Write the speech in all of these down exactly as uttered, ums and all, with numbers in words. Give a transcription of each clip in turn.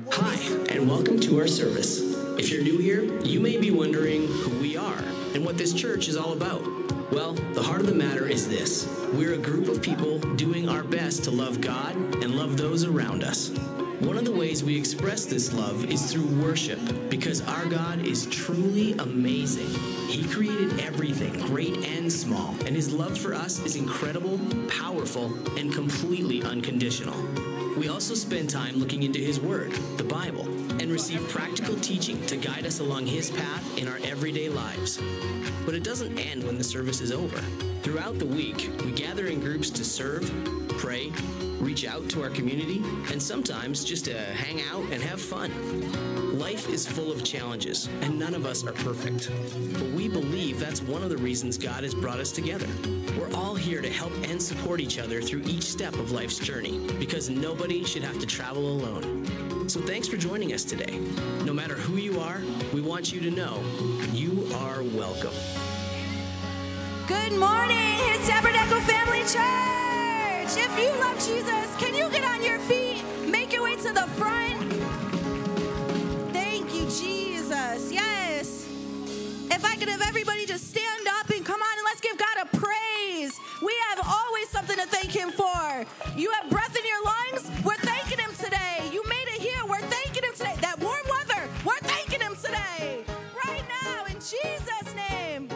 Hi, and welcome to our service. If you're new here, you may be wondering who we are and what this church is all about. Well, the heart of the matter is this. We're a group of people doing our best to love God and love those around us. One of the ways we express this love is through worship, because our God is truly amazing. He created everything, great and small, and his love for us is incredible, powerful, and completely unconditional. We also spend time looking into his word, the Bible, and receive practical teaching to guide us along his path in our everyday lives. But it doesn't end when the service is over. Throughout the week, we gather in groups to serve, pray, reach out to our community, and sometimes just to hang out and have fun. Life is full of challenges, and none of us are perfect. But we believe that's one of the reasons God has brought us together. We're all here to help and support each other through each step of life's journey, because nobody should have to travel alone. So thanks for joining us today. No matter who you are, we want you to know you are welcome. Good morning, His Tabernacle Family Church. If you love Jesus, can you get on your feet? Make your way to the front. Thank you, Jesus. Yes. If I could have everybody just stand up and come on and let's give God a praise. We have always something to thank him for. You have breath in your lungs. We're thanking him today. You made it here. We're thanking him today. That warm weather, we're thanking him today. Right now, in Jesus' name.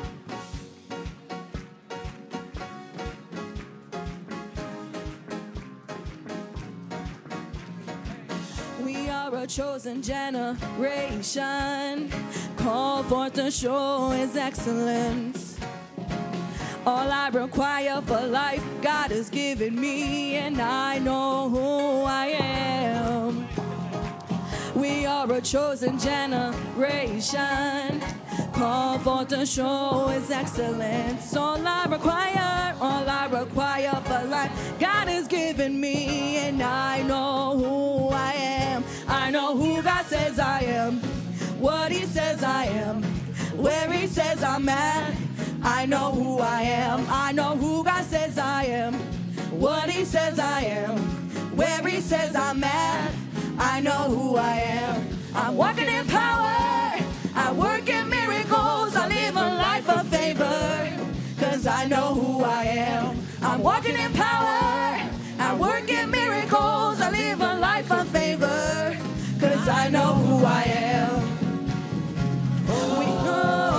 We are a chosen generation, called forth to show his excellence. All I require for life, God has given me, and I know who I am. We are a chosen generation, called forth to show his excellence. All I require, all I require for life, God has given me, and I know who I am. I know who God says I am, what he says I am, where he says I'm at. I know who I am. I know who God says I am, what he says I am, where he says I'm at. I know who I am. I'm walking in power, I work in miracles, I live a life of favor, cause I know who I am. I'm walking in power, I work in miracles, I live a life of favor, cause I know who I am. We know,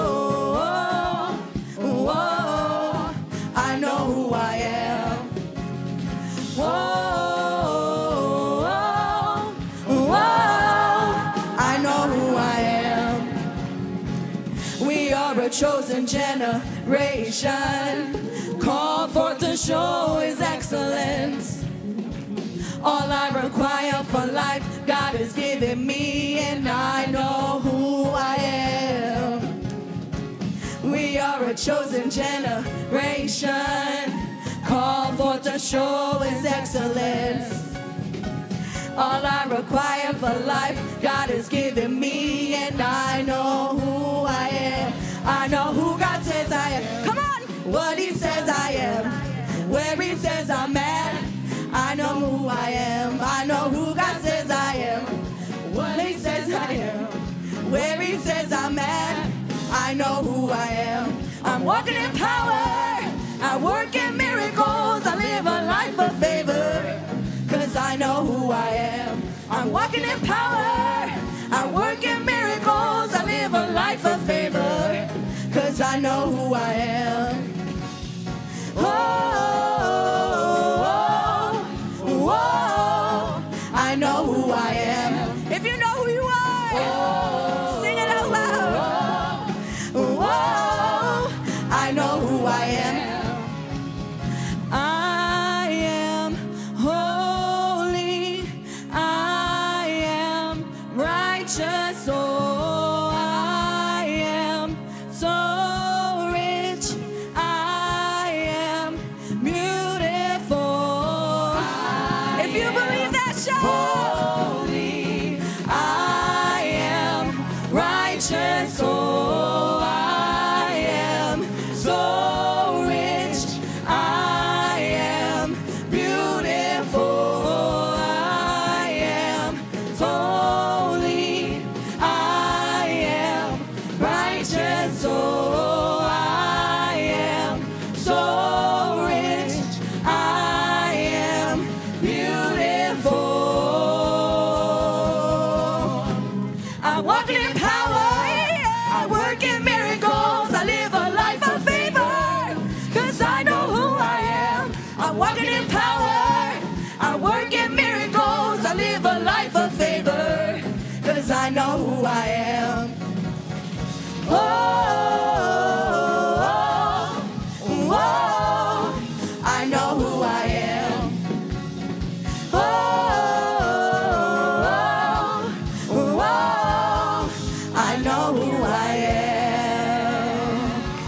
oh, oh, I know who I am. Whoa. A chosen generation, called forth to show his excellence. All I require for life, God has given me, and I know who I am. We are a chosen generation, called forth to show his excellence. All I require for life, God has given me, and I know who I am. I know who God says I am. Come on! What he says I am, where he says I'm at. I know who I am. I know who God says I am, what he says I am, where he says I'm at. I know who I am. I'm walking in power, I work in miracles, I live a life of favor, cause I know who I am. I'm walking in power, I work in miracles, I live a life of favor, cause I know who I am. Oh, oh, oh, oh, I know who I am. If you know who you are, oh, sing it out loud. Oh, oh, I know who I am. I am holy, I am righteous, oh, I am so rich, I am beautiful. If you believe that, shout. Holy, I am walking in power. I work in miracles. I live a life of favor. Cause I know who I am. I'm walking in power. I work in miracles. I live a life of favor. Cause I know who I am. Oh, oh, oh, I know who I am. Oh, oh, oh, I know who I am.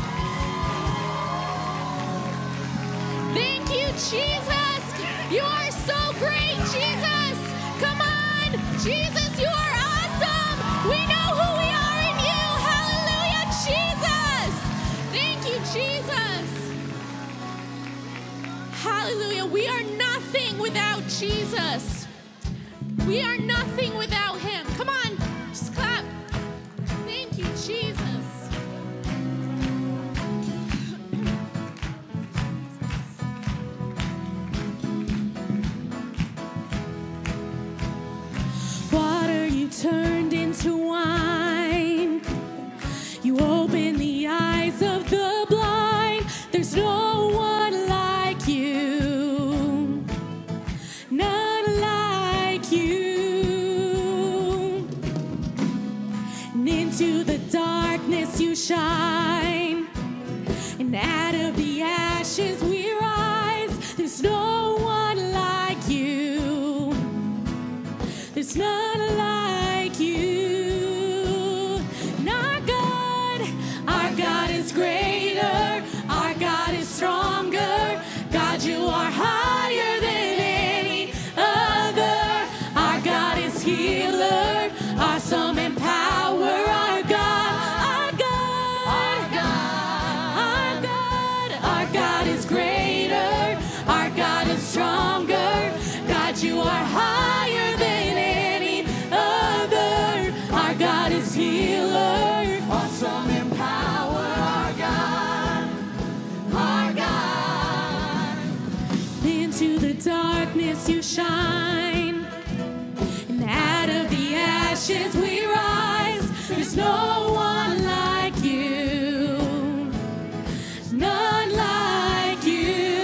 Thank you, Jesus. You are so great, Jesus. Come on, Jesus, you are awesome. We know who we are in you. Hallelujah, Jesus. Thank you, Jesus. Hallelujah. We are nothing without Jesus. We are nothing without him. Come on, just clap. Thank you, Jesus. Water you turned into wine. You opened the eyes of the blind. There's no one like you. None like you. And into the darkness you shine. And out of the ashes we rise. There's no one like you. There's none like you. And our God, our God is greater. Our God is stronger. God, you are higher than any other. Our God is healer, awesome in power. Our God, our God, our God, our God, our God is greater. Our God is stronger. God, you are higher than any other. Our God is healer, awesome in power. Our God, our God. Into the darkness you shine, and out of the ashes we rise. There's no one like you, none like you.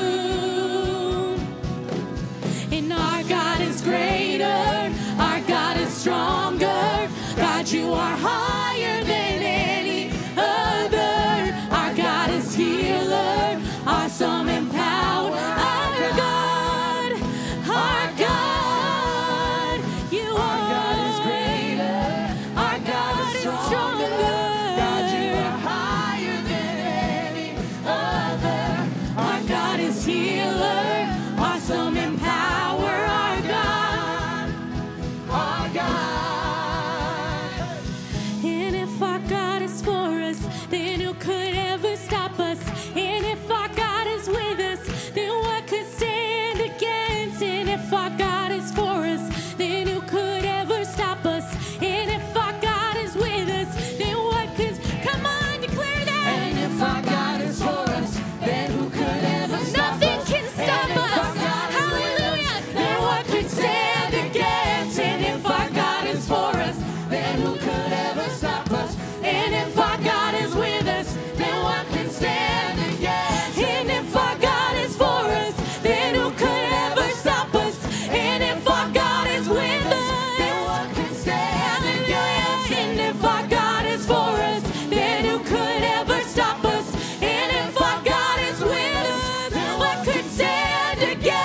And our God is greater, our God is stronger. God, you are higher than any other. Our God is healer, awesome in power. Our God, our God, you are. Our God is greater, our God is stronger. God, you are higher than any other. Our God is healer, awesome in power. Our God, our God. And if our God is for us, then who could ever stop us? And if our God is with us, then what could stand against? And if our God is for us, then who could ever stop us? And if our God is with us, then what could... Come on, declare that. And if our God is for us, then who could ever stop Nothing us? can stop And if our us. God is with Hallelujah. us, then what could stand against? And if our God is for us, then who could ever stop us? And if our God is with us, then what could stand against? And if our God is for us, then who could ever stop us? And if our God is with us, then what could stand against? And if our God is for us, then who could ever stop us? And if our God is with us, then what could stand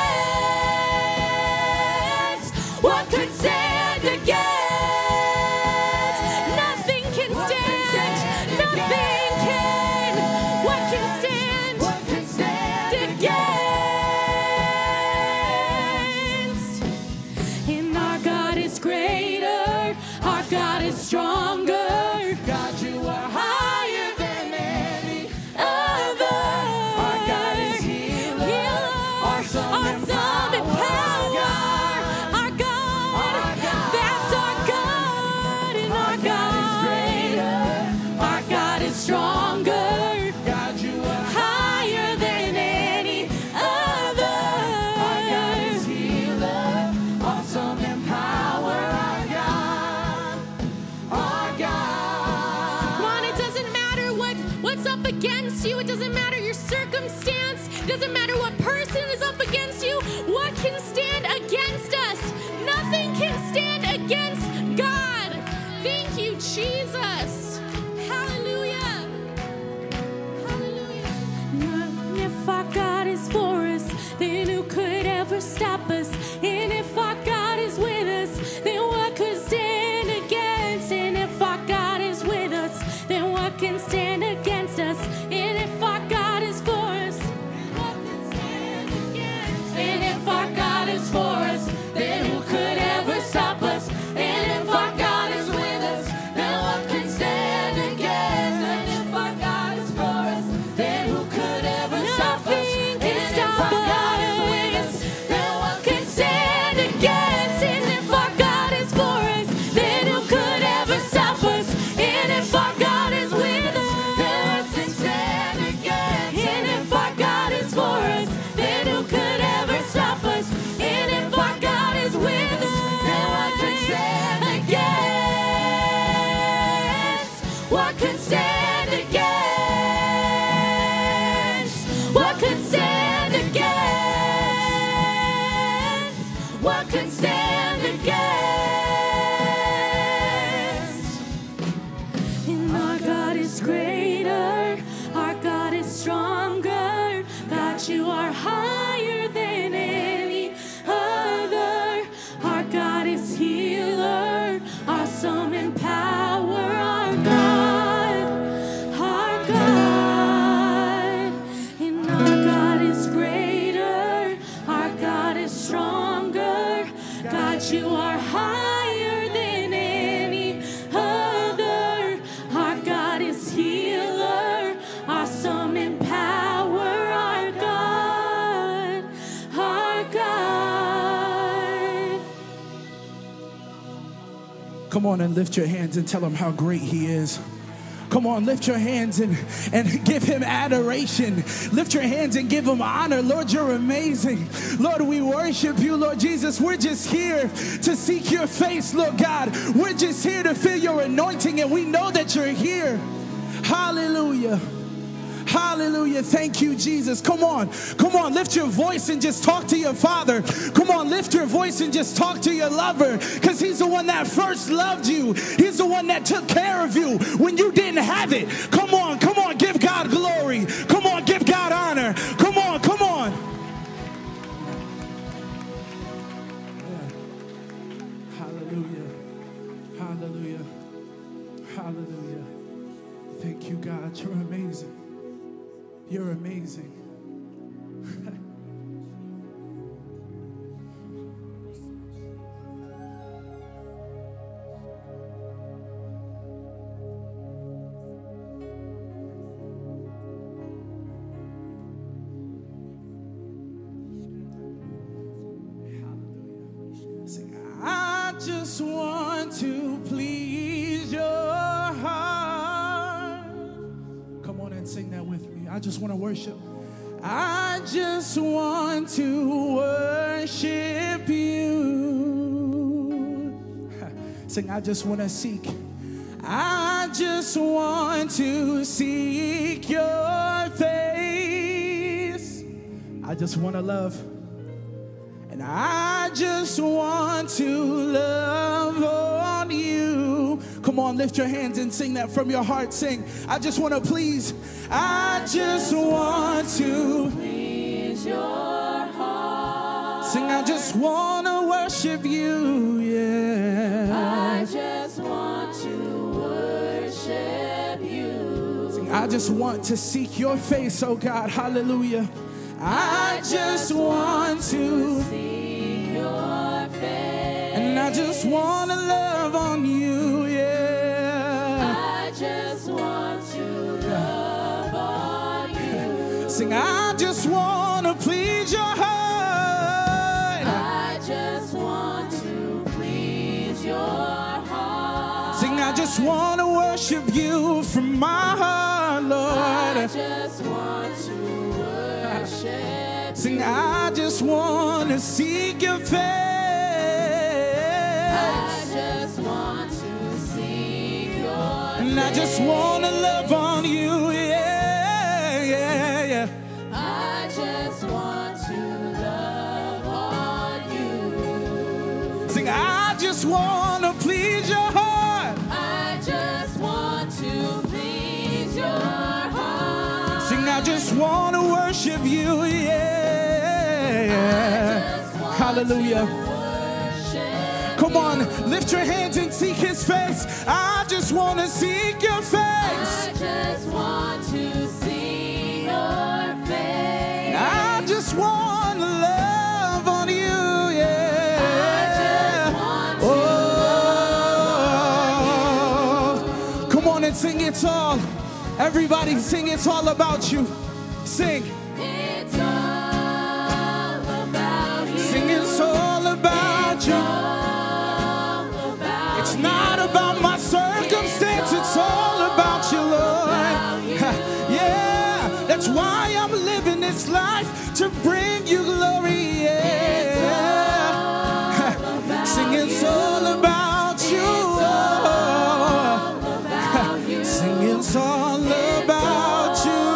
against? What could stand against? Nothing can stand. Nothing can. What can stand? What can stand against? And our God is greater. Our God is stronger. God, you are higher than any other. Our God is healer, awesome in power. Our God, that's our God. And our God is greater. Our God is stronger. God, you are higher than any other. Our God is healer, awesome in power. Our God, our awesome in power, our God, our God. And our God is greater, our God is stronger. God, you are higher than any other. Our God is healer, awesome in power, our God, our God. Come on and lift your hands and tell him how great he is. Come on, lift your hands and, and give him adoration. Lift your hands and give him honor. Lord, you're amazing. Lord, we worship you, Lord Jesus. We're just here to seek your face, Lord God. We're just here to feel your anointing, and we know that you're here. Hallelujah. Hallelujah. Thank you, Jesus. Come on. Come on. Lift your voice and just talk to your Father. Come on. Lift your voice and just talk to your lover, because he's the one that first loved you. He's the one that took care of you when you didn't have it. Come on. Come on. Give God glory. Come on. Give God honor. Come on. Come on. Hallelujah. Hallelujah. Hallelujah. Thank you, God. You're amazing. You're amazing. Sing, I just want to please your heart. Come on and sing that with me. I just want to worship. I just want to worship you. Sing, I just want to seek. I just want to seek your face. I just want to love. And I just want to love on you. Come on, lift your hands and sing that from your heart. Sing, I just want to please. I just want to please your heart. Sing, I just want to worship you, yeah. I just want to worship you. Sing, I just want to seek your face, oh God, hallelujah. I just want to seek your face. And I just want to love on you, yeah. I just want to love on you. Sing, I just want to please your heart. I just want to please your heart. Sing, I just want to worship you from my heart, Lord. I just want to worship. Sing, I just want to seek your face. I just want to seek your face. And I just want to love on you, yeah, yeah, yeah. I just want to love on you. Sing, I just want to please your heart. I just want to please your heart. Sing, I just want to worship you, yeah. Hallelujah. Come on, lift your hands and seek his face. I just want to seek your face. I just want to see your face. I just want to love on you, yeah. I just want to oh. love on you. Come on and sing it's all. Everybody sing it's all about you. Sing. It's all about you. Sing it's all about you. It's not about my circumstance, it's all about you, Lord. Yeah, that's why I'm living this life, to bring you glory, yeah. Sing it's all about you. Sing it's all about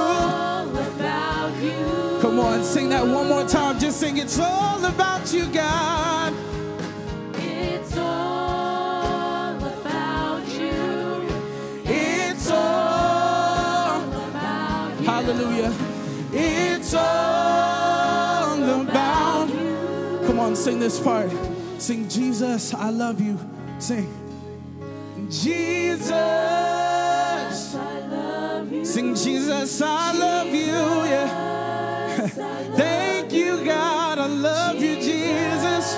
you. Come on, sing that one more time. Just sing it's all about you, God. It's all about you. It's all about you. Hallelujah. It's all about you. Come on, sing this part. Sing, Jesus, I love you. Sing. Sing Jesus. I love you. Sing Jesus, I love you. Yeah. Thank you, God. I love you, Jesus.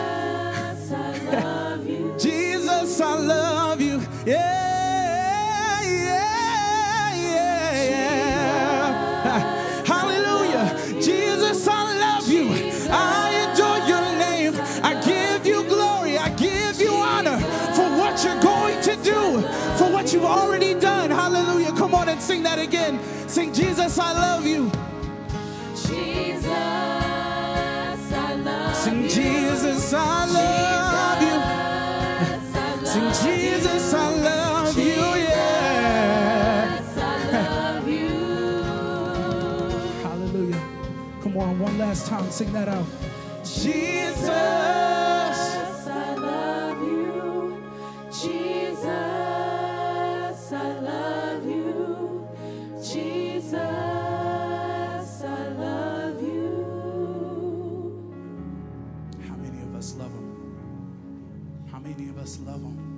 Jesus, I love you. Yeah, yeah, yeah, yeah. Hallelujah. Jesus, I love you. I adore your name. I give you glory. I give you honor for what you're going to do, for what you've already done. Hallelujah. Come on and sing that again. Sing, Jesus, I love you. Jesus, I love Sing, you. Jesus, I love you. Sing, Jesus, I love you, yeah. I love you. Hallelujah. Come on, one last time, sing that out. Jesus. I love you. Jesus, I love you. Jesus, I love you. How many of us love him? How many of us love him?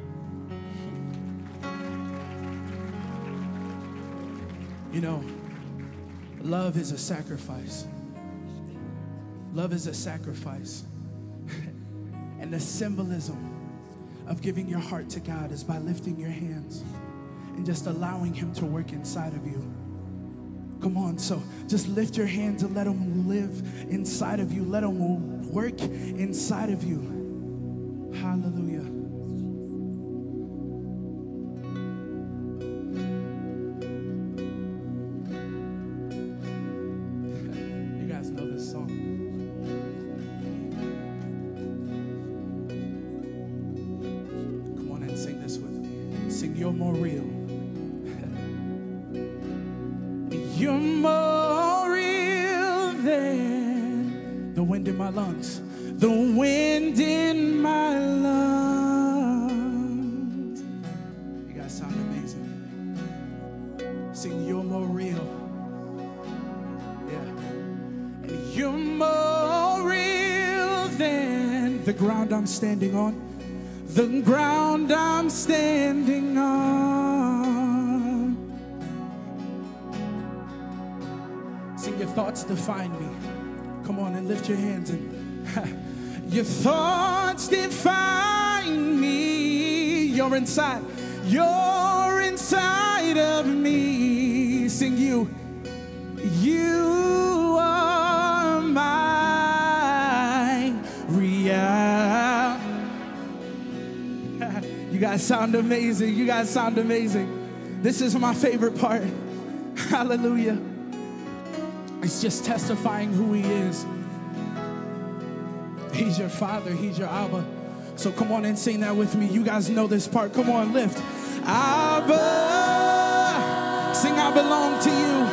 You know, love is a sacrifice. Love is a sacrifice. And the symbolism of giving your heart to God is by lifting your hands and just allowing him to work inside of you. Come on, so just lift your hands and let him live inside of you. Let him work inside of you. Hallelujah. You guys know this song. Come on and sing this with me. Sing, you're more real. You're more real than the wind in my lungs. The wind in my lungs. You guys sound amazing. Sing, you're more real. Yeah. And you're more real than the ground I'm standing on. The ground I'm standing on. Sing, your thoughts define me. Come on and lift your hands and your thoughts define me. You're inside. You're inside of me. Sing, you. You are my real. You guys sound amazing. You guys sound amazing. This is my favorite part. Hallelujah. It's just testifying who he is. He's your Father. He's your Abba. So come on and sing that with me. You guys know this part. Come on, lift. Abba. Sing, I belong to you.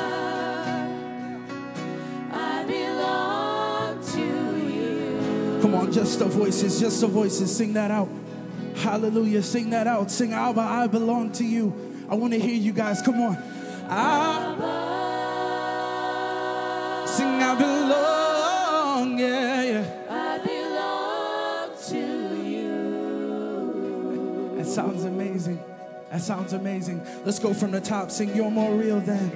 I belong to you. Come on, just the voices, just the voices. Sing that out. Hallelujah. Sing that out. Sing, Abba, I belong to you. I want to hear you guys. Come on. Abba. Sing, I belong. Yeah, yeah. I belong to you. That sounds amazing. That sounds amazing. Let's go from the top. Sing, you're more real than.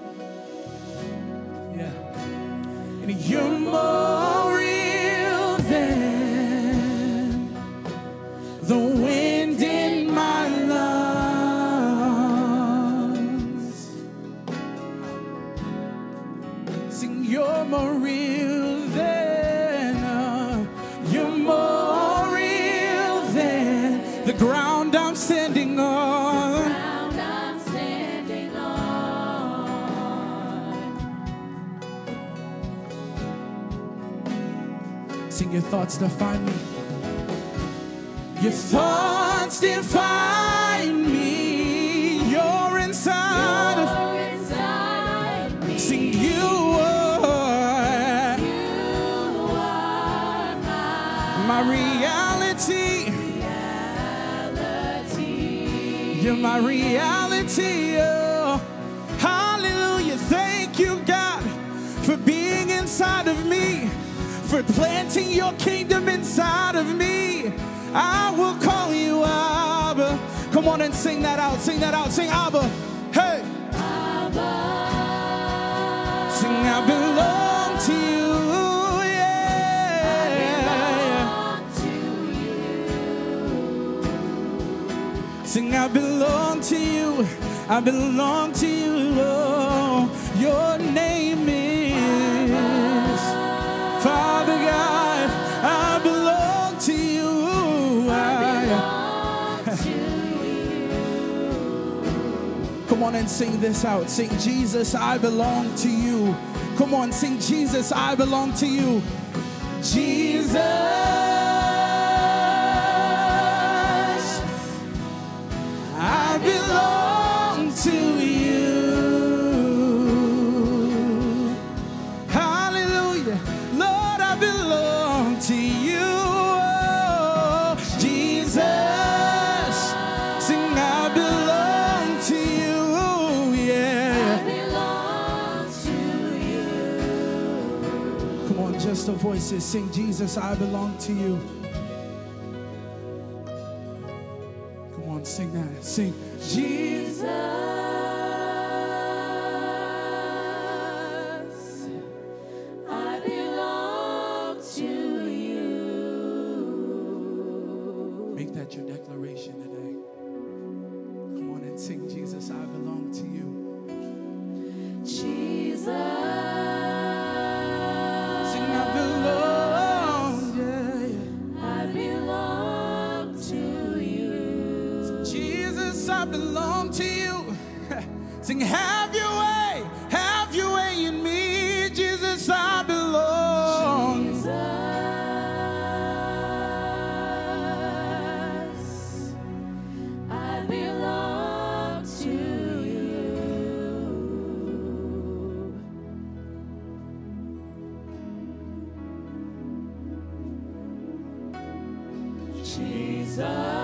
Yeah. And you're more real than the wind in my lungs. Sing, you're more real than, uh, you're more real than the ground I'm standing on. Ground I'm standing on. Sing, your thoughts define me. Your thoughts define me. You're inside of You're inside of me. Sing, you are You are my my reality. reality. You're my reality. Oh, hallelujah. Thank you, God, for being inside of me, for planting your kingdom inside of me. I will call you Abba. Come Come on and sing that out. Sing that out. Sing Abba. Hey. Abba. Sing I belong to you. Sing, I belong to you. I belong to you. Oh, your name is Father God. I belong to you. I belong to you. Come on and sing this out. Sing, Jesus, I belong to you. Come on, sing, Jesus, I belong to you. Jesus. I belong to you. Hallelujah. Lord, I belong to you. Oh, Jesus. Sing, I belong to you. Yeah. I belong to you. Come on, just the voices. Sing, Jesus, I belong to you. Sing that. Sing, Jesus, I belong to you. Make that your declaration today. Come on and sing, Jesus, I belong to you. Jesus, sing, I belong, yeah, yeah. I belong to you. Jesus, I belong to you. Sing, have your way, have your way in me. Jesus, I belong. Jesus, I belong to you. Jesus.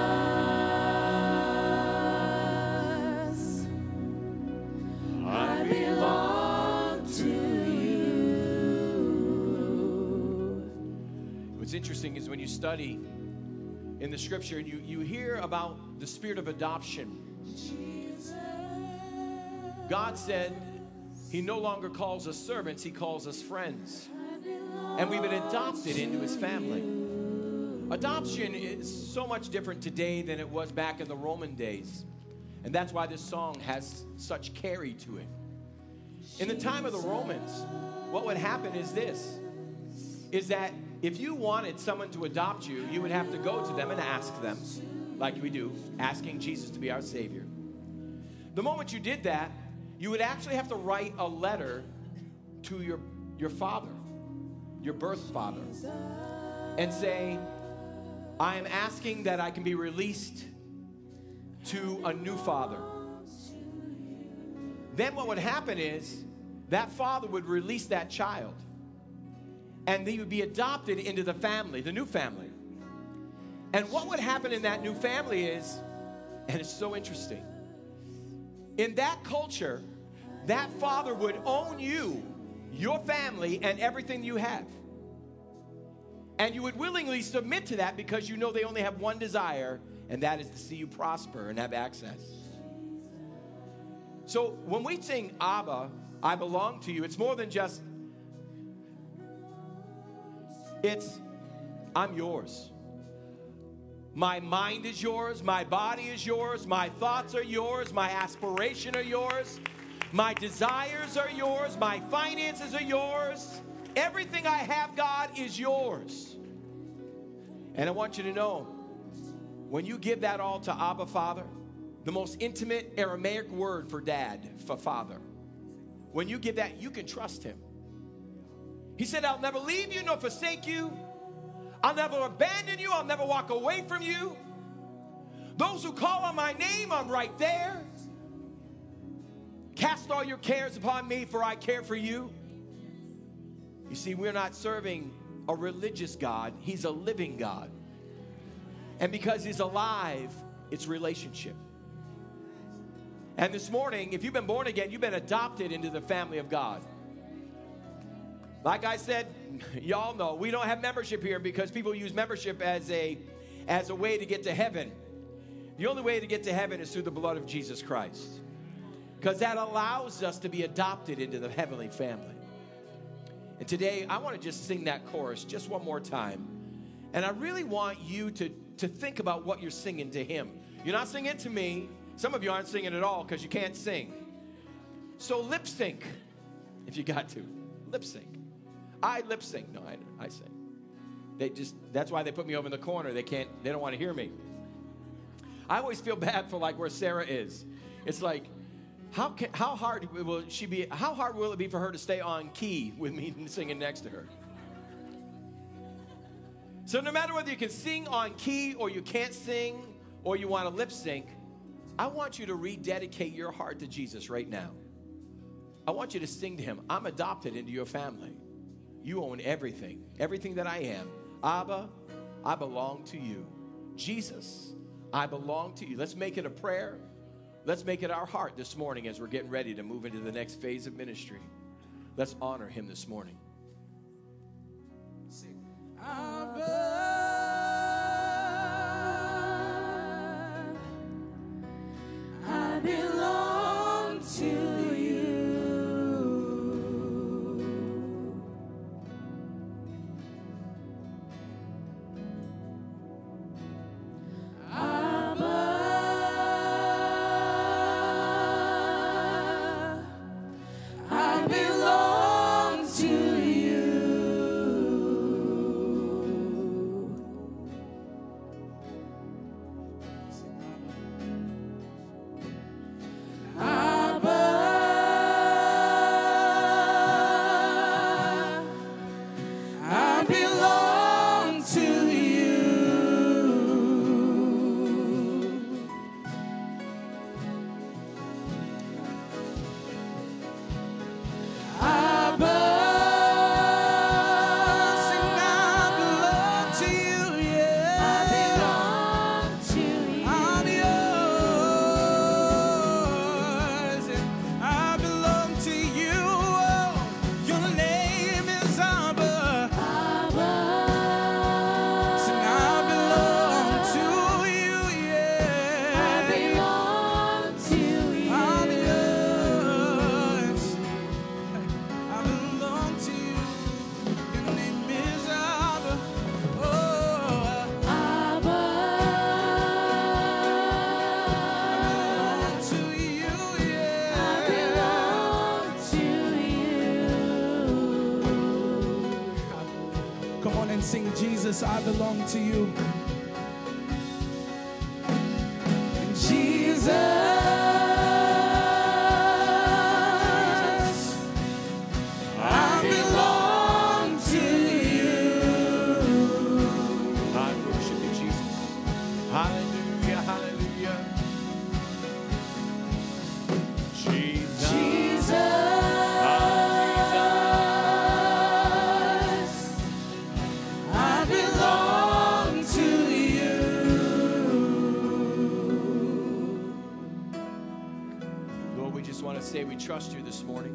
What's interesting is when you study in the scripture and you, you hear about the spirit of adoption. God said he no longer calls us servants, he calls us friends. And we've been adopted into his family. Adoption is so much different today than it was back in the Roman days. And that's why this song has such carry to it. In the time of the Romans, what would happen is this, is that if you wanted someone to adopt you, you would have to go to them and ask them, like we do, asking Jesus to be our Savior. The moment you did that, you would actually have to write a letter to your, your father, your birth father, and say, I am asking that I can be released to a new father. Then what would happen is that father would release that child. And they would be adopted into the family, the new family. And what would happen in that new family is, and it's so interesting, in that culture, that father would own you, your family, and everything you have. And you would willingly submit to that because you know they only have one desire, and that is to see you prosper and have access. So when we sing Abba, I belong to you, it's more than just, it's, I'm yours. My mind is yours. My body is yours. My thoughts are yours. My aspirations are yours. My desires are yours. My finances are yours. Everything I have, God, is yours. And I want you to know, when you give that all to Abba, Father, the most intimate Aramaic word for dad, for father, when you give that, you can trust him. He said, I'll never leave you nor forsake you. I'll never abandon you. I'll never walk away from you. Those who call on my name, I'm right there. Cast all your cares upon me, for I care for you. You see, we're not serving a religious God. He's a living God. And because he's alive, it's relationship. And this morning, if you've been born again, you've been adopted into the family of God. Like I said, y'all know, we don't have membership here because people use membership as a, as a way to get to heaven. The only way to get to heaven is through the blood of Jesus Christ, because that allows us to be adopted into the heavenly family. And today, I want to just sing that chorus just one more time. And I really want you to, to think about what you're singing to him. You're not singing to me. Some of you aren't singing at all because you can't sing. So lip sync, if you got to. Lip sync. I lip sync. No, I, I sing. They just, that's why they put me over in the corner. They can't, they don't want to hear me. I always feel bad for like where Sarah is. It's like, how can, how hard will she be, how hard will it be for her to stay on key with me singing next to her? So no matter whether you can sing on key or you can't sing or you want to lip sync, I want you to rededicate your heart to Jesus right now. I want you to sing to him. I'm adopted into your family. You own everything, everything that I am. Abba, I belong to you. Jesus, I belong to you. Let's make it a prayer. Let's make it our heart this morning as we're getting ready to move into the next phase of ministry. Let's honor him this morning. Sing. Abba, I belong to you. Sing, Jesus, I belong to you. Jesus, I belong to you. I worship you, Jesus. Hallelujah, hallelujah. Jesus. Jesus. Say we trust you this morning.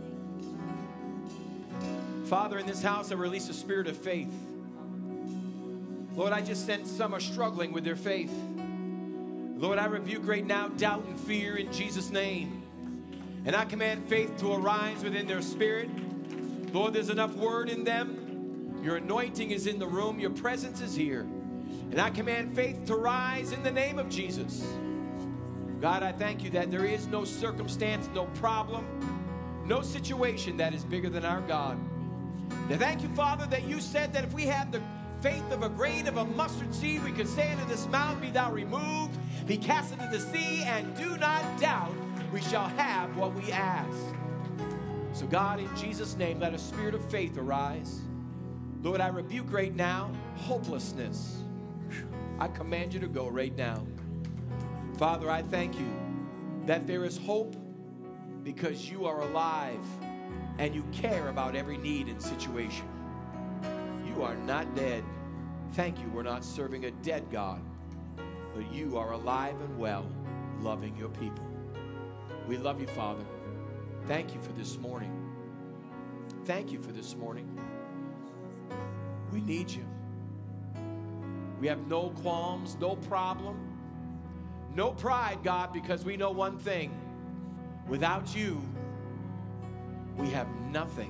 Father, in this house I release a spirit of faith. Lord, I just sense some are struggling with their faith. Lord, I rebuke right now doubt and fear in Jesus' name. And I command faith to arise within their spirit. Lord, there's enough word in them. Your anointing is in the room. Your presence is here. And I command faith to rise in the name of Jesus. God, I thank you that there is no circumstance, no problem, no situation that is bigger than our God. And thank you, Father, that you said that if we had the faith of a grain of a mustard seed, we could say unto this mountain, be thou removed, be cast into the sea, and do not doubt we shall have what we ask. So God, in Jesus' name, let a spirit of faith arise. Lord, I rebuke right now hopelessness. I command you to go right now. Father, I thank you that there is hope because you are alive and you care about every need and situation. You are not dead. Thank you, we're not serving a dead God, but you are alive and well, loving your people. We love you, Father. Thank you for this morning. Thank you for this morning. We need you. We have no qualms, no problem. No pride, God, because we know one thing. Without you, we have nothing.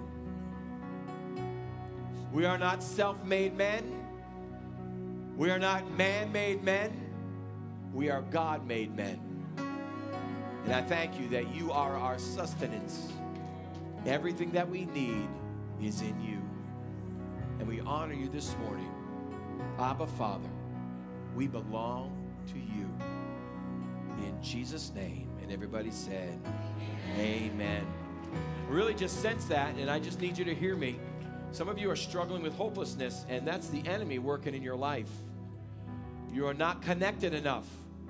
We are not self-made men. We are not man-made men. We are God-made men. And I thank you that you are our sustenance. Everything that we need is in you. And we honor you this morning. Abba, Father, we belong to you. In Jesus' name. And everybody said, amen. I really just sense that, and I just need you to hear me. Some of you are struggling with hopelessness, and that's the enemy working in your life. You are not connected enough.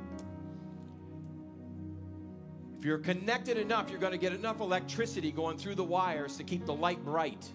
If you're connected enough, you're going to get enough electricity going through the wires to keep the light bright.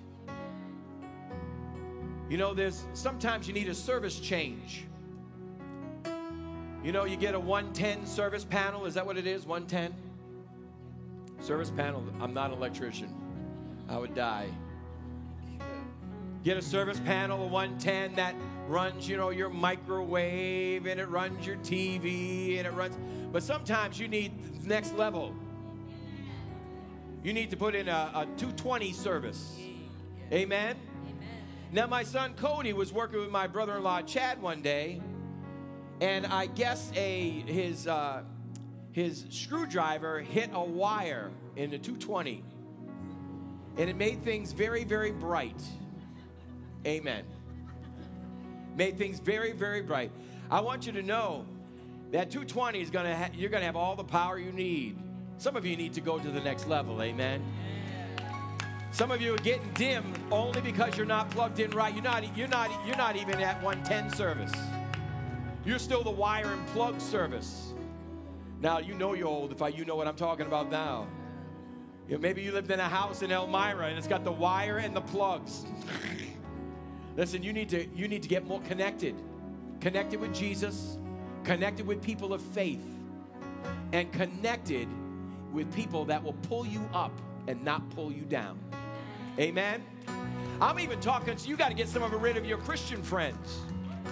You know, there's sometimes you need a service change. You know, you get a one ten service panel. Is that what it is? one ten? Service panel. I'm not an electrician. I would die. Get a service panel, a one ten that runs, you know, your microwave, and it runs your T V, and it runs. But sometimes you need the next level. You need to put in a, a two twenty service. Amen? Amen? Now, my son Cody was working with my brother-in-law Chad one day, and I guess a his uh, his screwdriver hit a wire in the two twenty, and it made things very, very bright. Amen. Made things very, very bright. I want you to know that two twenty is gonna ha- you're gonna have all the power you need. Some of you need to go to the next level. Amen. Some of you are getting dim only because you're not plugged in right. You're not. You're not. You're not even at one ten service. You're still the wire and plug service. Now, you know you're old if I, you know what I'm talking about now. You know, maybe you lived in a house in Elmira and it's got the wire and the plugs. Listen, you need to you need to get more connected. Connected with Jesus, connected with people of faith, and connected with people that will pull you up and not pull you down. Amen? I'm even talking, so you got to get some of rid of your Christian friends.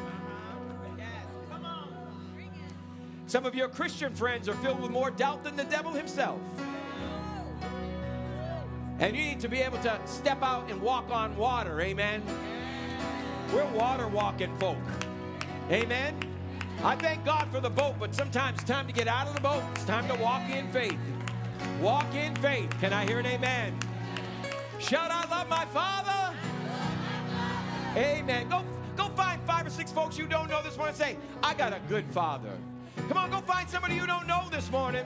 Some of your Christian friends are filled with more doubt than the devil himself. And you need to be able to step out and walk on water. Amen? We're water walking folk. Amen? I thank God for the boat, but sometimes it's time to get out of the boat. It's time to walk in faith. Walk in faith. Can I hear an amen? Shout, I love my Father. Amen. Go, go find five or six folks you don't know this morning and say, I got a good father. Come on, go find somebody you don't know this morning.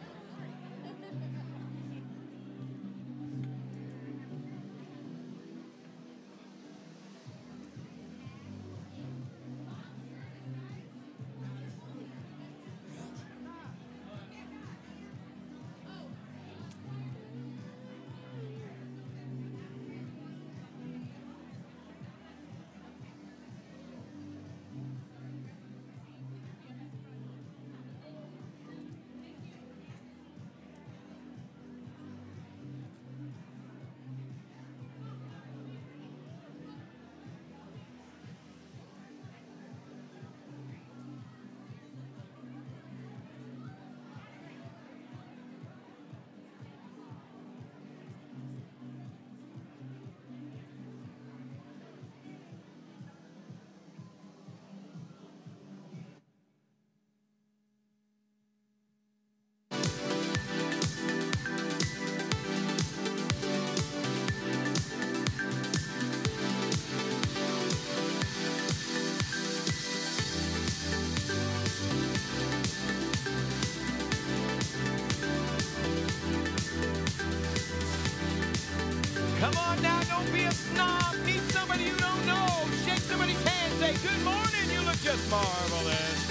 Come on now, don't be a snob. Meet somebody you don't know. Shake somebody's hand. Say, good morning, you look just marvelous.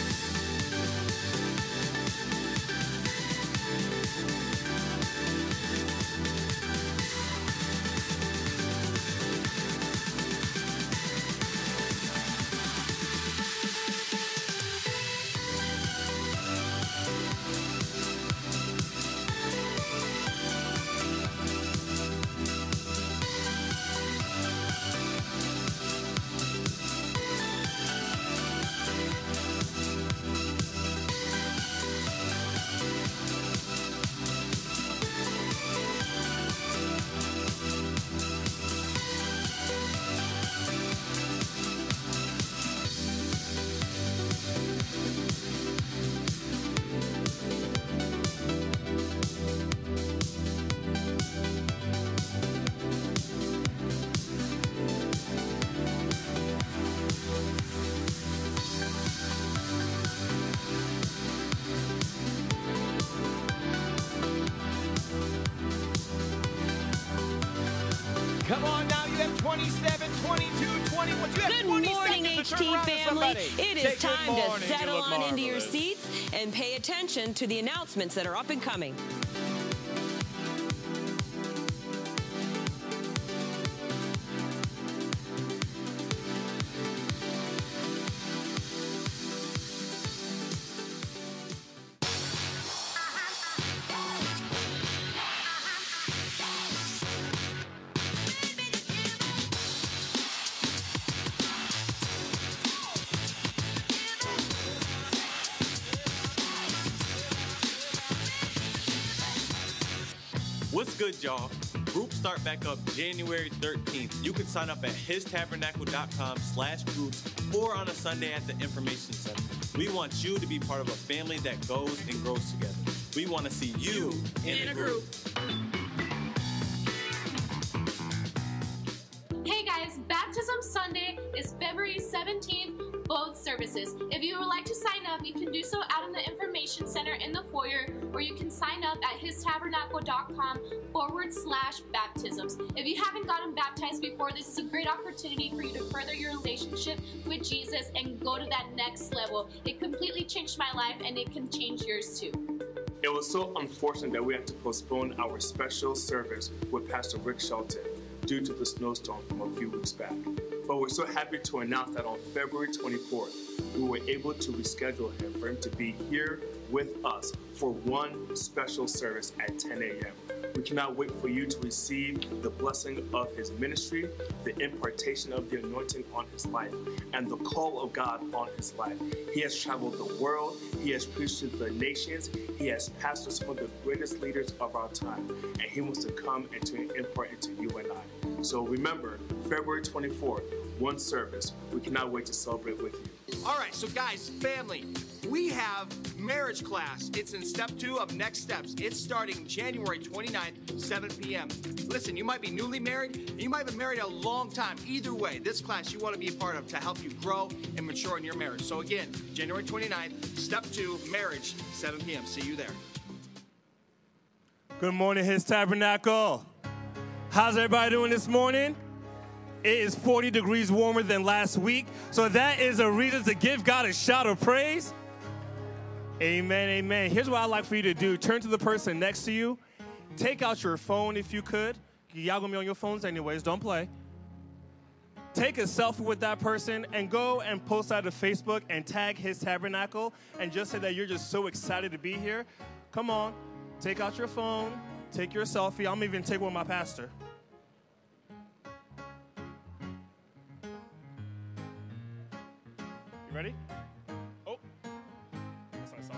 Come on now, you have twenty-seven, twenty-two, twenty-one. You have Good twenty morning, seconds to H turn T around to family. somebody. It Say is time good to morning, you settle look on into your marvelous. seats and pay attention to the announcements that are up and coming. What's good, y'all? Groups start back up January thirteenth. You can sign up at histabernacle.com slash groups or on a Sunday at the Information Center. We want you to be part of a family that goes and grows together. We want to see you in, in a group. Hey guys, Baptism Sunday is February seventeenth, both services. If you would like to sign up, you can do so out in the Information Center in the foyer, or you can sign up at histabernacle.com forward slash baptisms. If you haven't gotten baptized before, this is a great opportunity for you to further your relationship with Jesus and go to that next level. It completely changed my life, and it can change yours too. It was so unfortunate that we had to postpone our special service with Pastor Rick Shelton due to the snowstorm from a few weeks back. But we're so happy to announce that on February twenty-fourth, we were able to reschedule him for him to be here with us for one special service at ten a.m. We cannot wait for you to receive the blessing of his ministry, the impartation of the anointing on his life, and the call of God on his life. He has traveled the world. He has preached to the nations. He has pastored some of the greatest leaders of our time, and he wants to come and to impart into you and I. So remember, February twenty-fourth, one service. We cannot wait to celebrate with you. All right, so guys, family, we have marriage class. It's in step two of Next Steps. It's starting January twenty-ninth, seven p.m. Listen, you might be newly married, you might have been married a long time. Either way, this class you want to be a part of to help you grow and mature in your marriage. So again, January twenty-ninth, step two, marriage, seven p.m. See you there. Good morning, His Tabernacle. How's everybody doing this morning? It is forty degrees warmer than last week, so that is a reason to give God a shout of praise. Amen, amen. Here's what I'd like for you to do. Turn to the person next to you. Take out your phone if you could. Y'all gonna be on your phones anyways, don't play. Take a selfie with that person and go and post that to Facebook and tag His Tabernacle and just say that you're just so excited to be here. Come on, take out your phone, take your selfie. I'm even take one with my pastor. You ready? Oh, that's not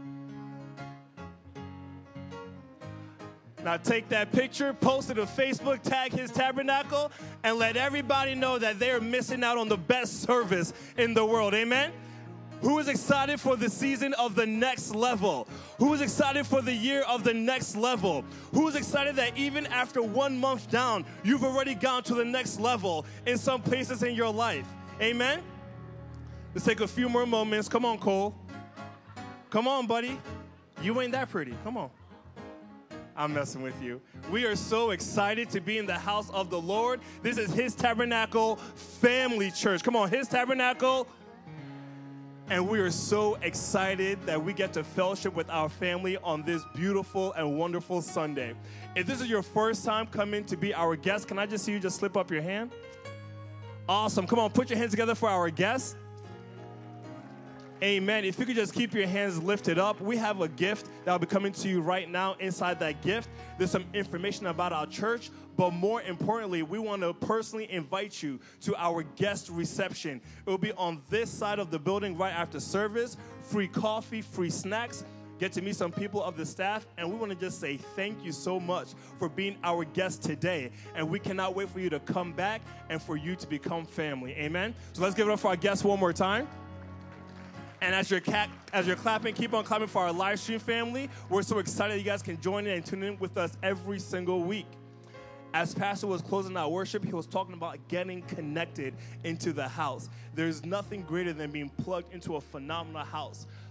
selfie. Now take that picture, post it to Facebook, tag His Tabernacle, and let everybody know that they're missing out on the best service in the world. Amen? Who is excited for the season of the next level? Who is excited for the year of the next level? Who is excited that even after one month down, you've already gone to the next level in some places in your life? Amen? Let's take a few more moments. Come on, Cole. Come on, buddy. You ain't that pretty. Come on. I'm messing with you. We are so excited to be in the house of the Lord. This is His Tabernacle Family Church. Come on, His Tabernacle. And we are so excited that we get to fellowship with our family on this beautiful and wonderful Sunday. If this is your first time coming to be our guest, can I just see you just slip up your hand? Awesome. Come on, put your hands together for our guest. Amen. If you could just keep your hands lifted up, we have a gift that will be coming to you right now. Inside that gift, there's some information about our church, but more importantly, we want to personally invite you to our guest reception. It will be on this side of the building right after service. Free coffee, free snacks. Get to meet some people of the staff, and we want to just say thank you so much for being our guest today. And we cannot wait for you to come back and for you to become family. Amen. So let's give it up for our guests one more time. And as you're, ca- as you're clapping, keep on clapping for our live stream family. We're so excited you guys can join in and tune in with us every single week. As Pastor was closing our worship, he was talking about getting connected into the house. There's nothing greater than being plugged into a phenomenal house.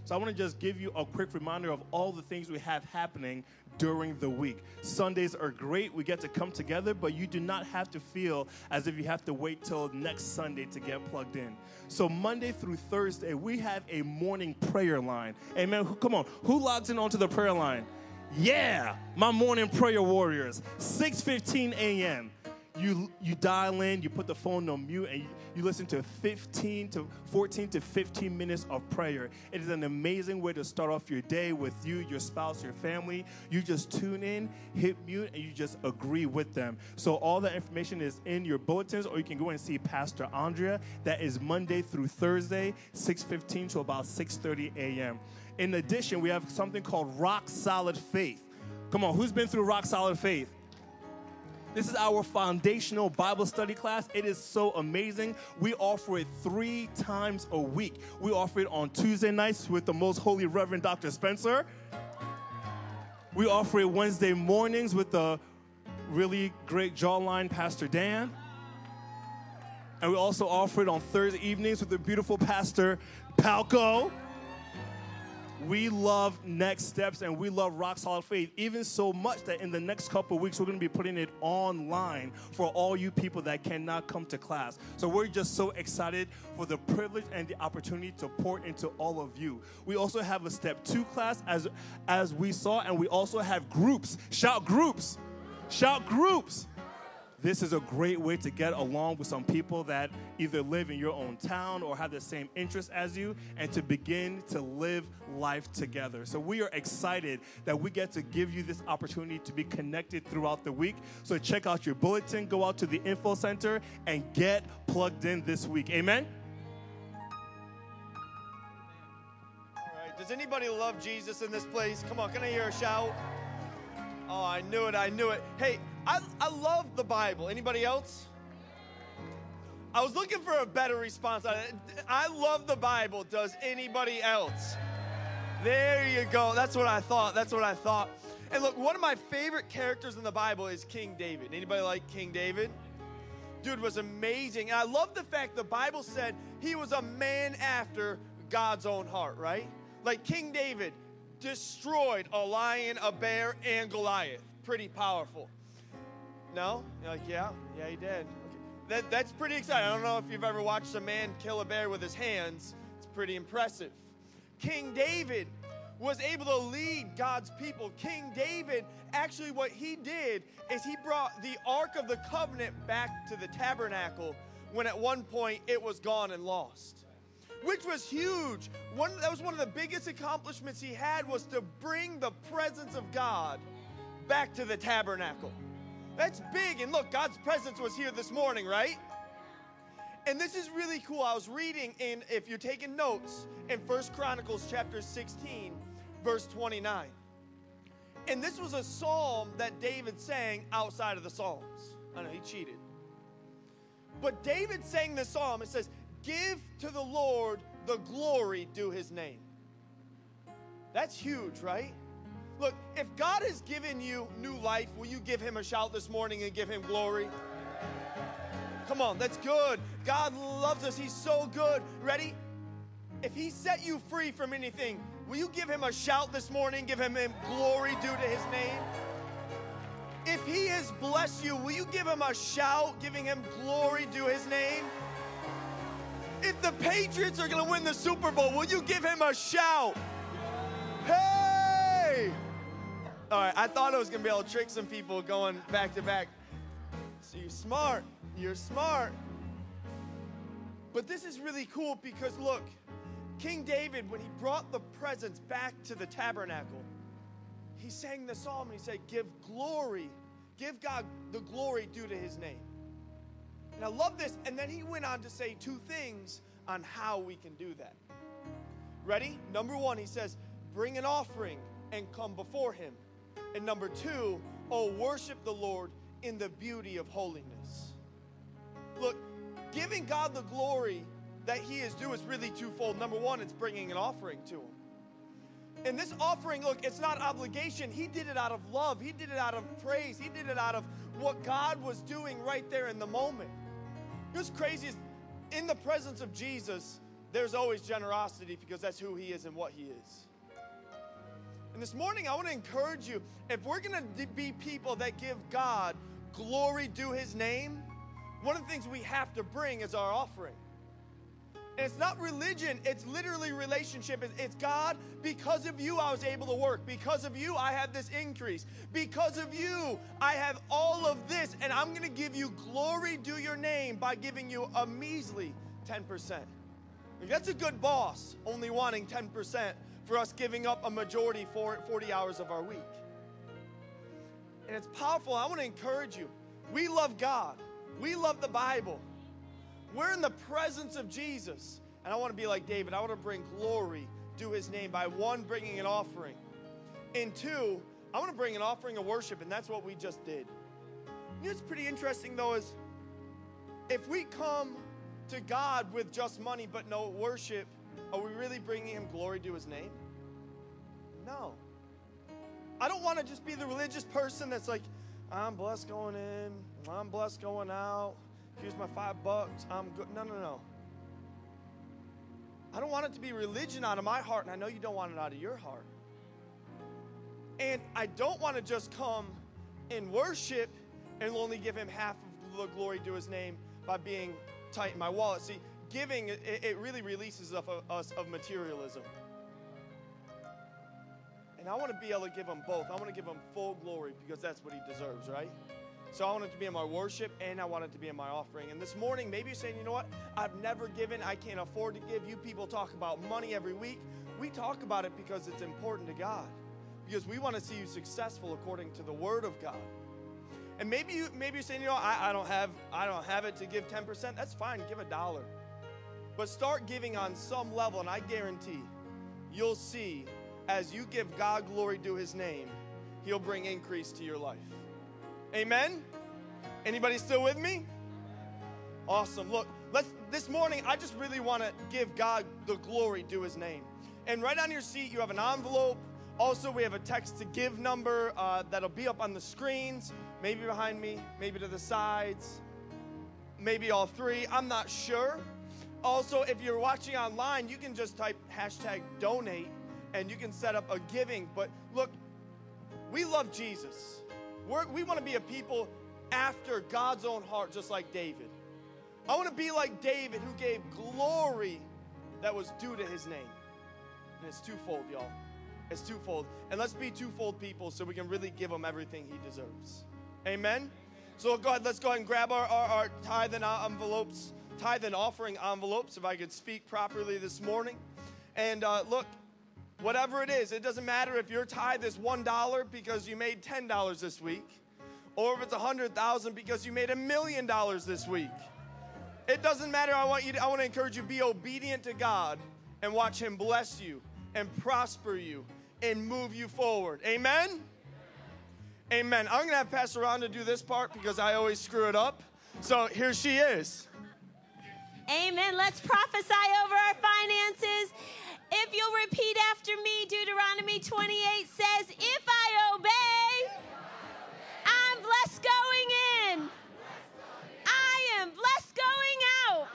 So I want to just give you a quick reminder of all the things we have happening during the week. Sundays are great. We get to come together, but you do not have to feel as if you have to wait till next Sunday to get plugged in. So Monday through Thursday, we have a morning prayer line. Amen. Come on. Who logs in onto the prayer line? Yeah, my morning prayer warriors. six fifteen a.m. You you dial in, you put the phone on mute, and you, you listen to fifteen to fourteen to fifteen minutes of prayer. It is an amazing way to start off your day with you, your spouse, your family. You just tune in, hit mute, and you just agree with them. So all the information is in your bulletins, or you can go and see Pastor Andrea. That is Monday through Thursday, six fifteen to about six thirty a.m. In addition, we have something called Rock Solid Faith. Come on, who's been through Rock Solid Faith? This is our foundational Bible study class. It is so amazing. We offer it three times a week. We offer it on Tuesday nights with the Most Holy Reverend Doctor Spencer. We offer it Wednesday mornings with the really great jawline Pastor Dan. And we also offer it on Thursday evenings with the beautiful Pastor Palco. We love Next Steps, and we love Rock Solid Faith, even so much that in the next couple of weeks, we're going to be putting it online for all you people that cannot come to class. So we're just so excited for the privilege and the opportunity to pour into all of you. We also have a Step two class, as, as we saw, and we also have groups. Shout groups. Shout groups. This is a great way to get along with some people that either live in your own town or have the same interests as you, and to begin to live life together. So we are excited that we get to give you this opportunity to be connected throughout the week. So check out your bulletin, go out to the info center, and get plugged in this week. Amen? All right. Does anybody love Jesus in this place? Come on, can I hear a shout? Oh, I knew it, I knew it. Hey, I, I love the Bible. Anybody else? I was looking for a better response. I, I love the Bible. Does anybody else? There you go. That's what I thought. That's what I thought. And look, one of my favorite characters in the Bible is King David. Anybody like King David? Dude was amazing. And I love the fact the Bible said he was a man after God's own heart, right? Like King David destroyed a lion, a bear, and Goliath. Pretty powerful. No? You're like, yeah, yeah, he did. Okay. That, that's pretty exciting. I don't know if you've ever watched a man kill a bear with his hands. It's pretty impressive. King David was able to lead God's people. King David, actually what he did is he brought the Ark of the Covenant back to the tabernacle when at one point it was gone and lost, which was huge. One, that was one of the biggest accomplishments he had, was to bring the presence of God back to the tabernacle. That's big. And look, God's presence was here this morning, right? And this is really cool. I was reading in, if you're taking notes, in First Chronicles chapter sixteen, verse twenty-nine. And this was a psalm that David sang outside of the Psalms. I know, he cheated. But David sang this psalm. It says, "Give to the Lord the glory due his name." That's huge, right? Look, if God has given you new life, will you give him a shout this morning and give him glory? Come on, that's good. God loves us. He's so good. Ready? If he set you free from anything, will you give him a shout this morning, give him glory due to his name? If he has blessed you, will you give him a shout, giving him glory due his name? If the Patriots are going to win the Super Bowl, will you give him a shout? Hey! All right, I thought I was going to be able to trick some people going back to back. So you're smart. You're smart. But this is really cool because, look, King David, when he brought the presence back to the tabernacle, he sang the psalm and he said, give glory, give God the glory due to his name. And I love this. And then he went on to say two things on how we can do that. Ready? Number one, he says, bring an offering and come before him. And number two, oh, worship the Lord in the beauty of holiness. Look, giving God the glory that he is due is really twofold. Number one, it's bringing an offering to him. And this offering, look, it's not obligation. He did it out of love. He did it out of praise. He did it out of what God was doing right there in the moment. What's crazy is in the presence of Jesus, there's always generosity because that's who he is and what he is. And this morning, I want to encourage you, if we're going to be people that give God glory due his name, one of the things we have to bring is our offering. And it's not religion, it's literally relationship. It's, it's God, because of you I was able to work. Because of you I have this increase. Because of you I have all of this. And I'm going to give you glory due your name by giving you a measly ten percent. Like, that's a good boss, only wanting ten percent for us giving up a majority for forty hours of our week. And it's powerful. I want to encourage you. We love God. We love the Bible. We're in the presence of Jesus. And I want to be like David. I want to bring glory due his name by, one, bringing an offering. And two, I want to bring an offering of worship, and that's what we just did. You know what's pretty interesting, though, is if we come to God with just money but no worship, are we really bringing him glory to his name? No. I don't want to just be the religious person that's like, I'm blessed going in, I'm blessed going out, here's my five bucks, I'm good. No, no, no. I don't want it to be religion out of my heart, and I know you don't want it out of your heart. And I don't want to just come and worship and only give him half of the glory to his name by being tight in my wallet. See, giving, it, it really releases us of, us of materialism. And I want to be able to give him both. I want to give him full glory because that's what he deserves, right? So I want it to be in my worship, and I want it to be in my offering. And this morning, maybe you're saying, you know what? I've never given. I can't afford to give. You people talk about money every week. We talk about it because it's important to God. Because we want to see you successful according to the Word of God. And maybe you maybe you're saying, you know, I, I don't have I don't have it to give ten percent. That's fine. Give a dollar. But start giving on some level, and I guarantee you'll see as you give God glory to his name, he'll bring increase to your life. Amen? Anybody still with me? Awesome. Look, let's this morning, I just really want to give God the glory to his name. And right on your seat, you have an envelope. Also, we have a text to give number uh, that'll be up on the screens, maybe behind me, maybe to the sides, maybe all three. I'm not sure. Also, if you're watching online, you can just type hashtag donate, and you can set up a giving. But look, we love Jesus. We're, we want to be a people after God's own heart, just like David. I want to be like David, who gave glory that was due to his name. And it's twofold, y'all. It's twofold. And let's be twofold people so we can really give him everything he deserves. Amen? So go ahead, let's go ahead and grab our, our, our tithe and envelopes, tithe and offering envelopes, if I could speak properly this morning. And uh, look, whatever it is, it doesn't matter if your tithe is one dollar because you made ten dollars this week, or if it's one hundred thousand dollars because you made a million dollars this week. It doesn't matter. I want you to, I want to encourage you to be obedient to God and watch him bless you and prosper you and move you forward. Amen? Amen. I'm going to have Pastor Rhonda do this part because I always screw it up. So here she is. Amen. Let's prophesy over our finances. If you'll repeat after me, Deuteronomy twenty-eight says, if I obey, I'm blessed going in. I am blessed going out.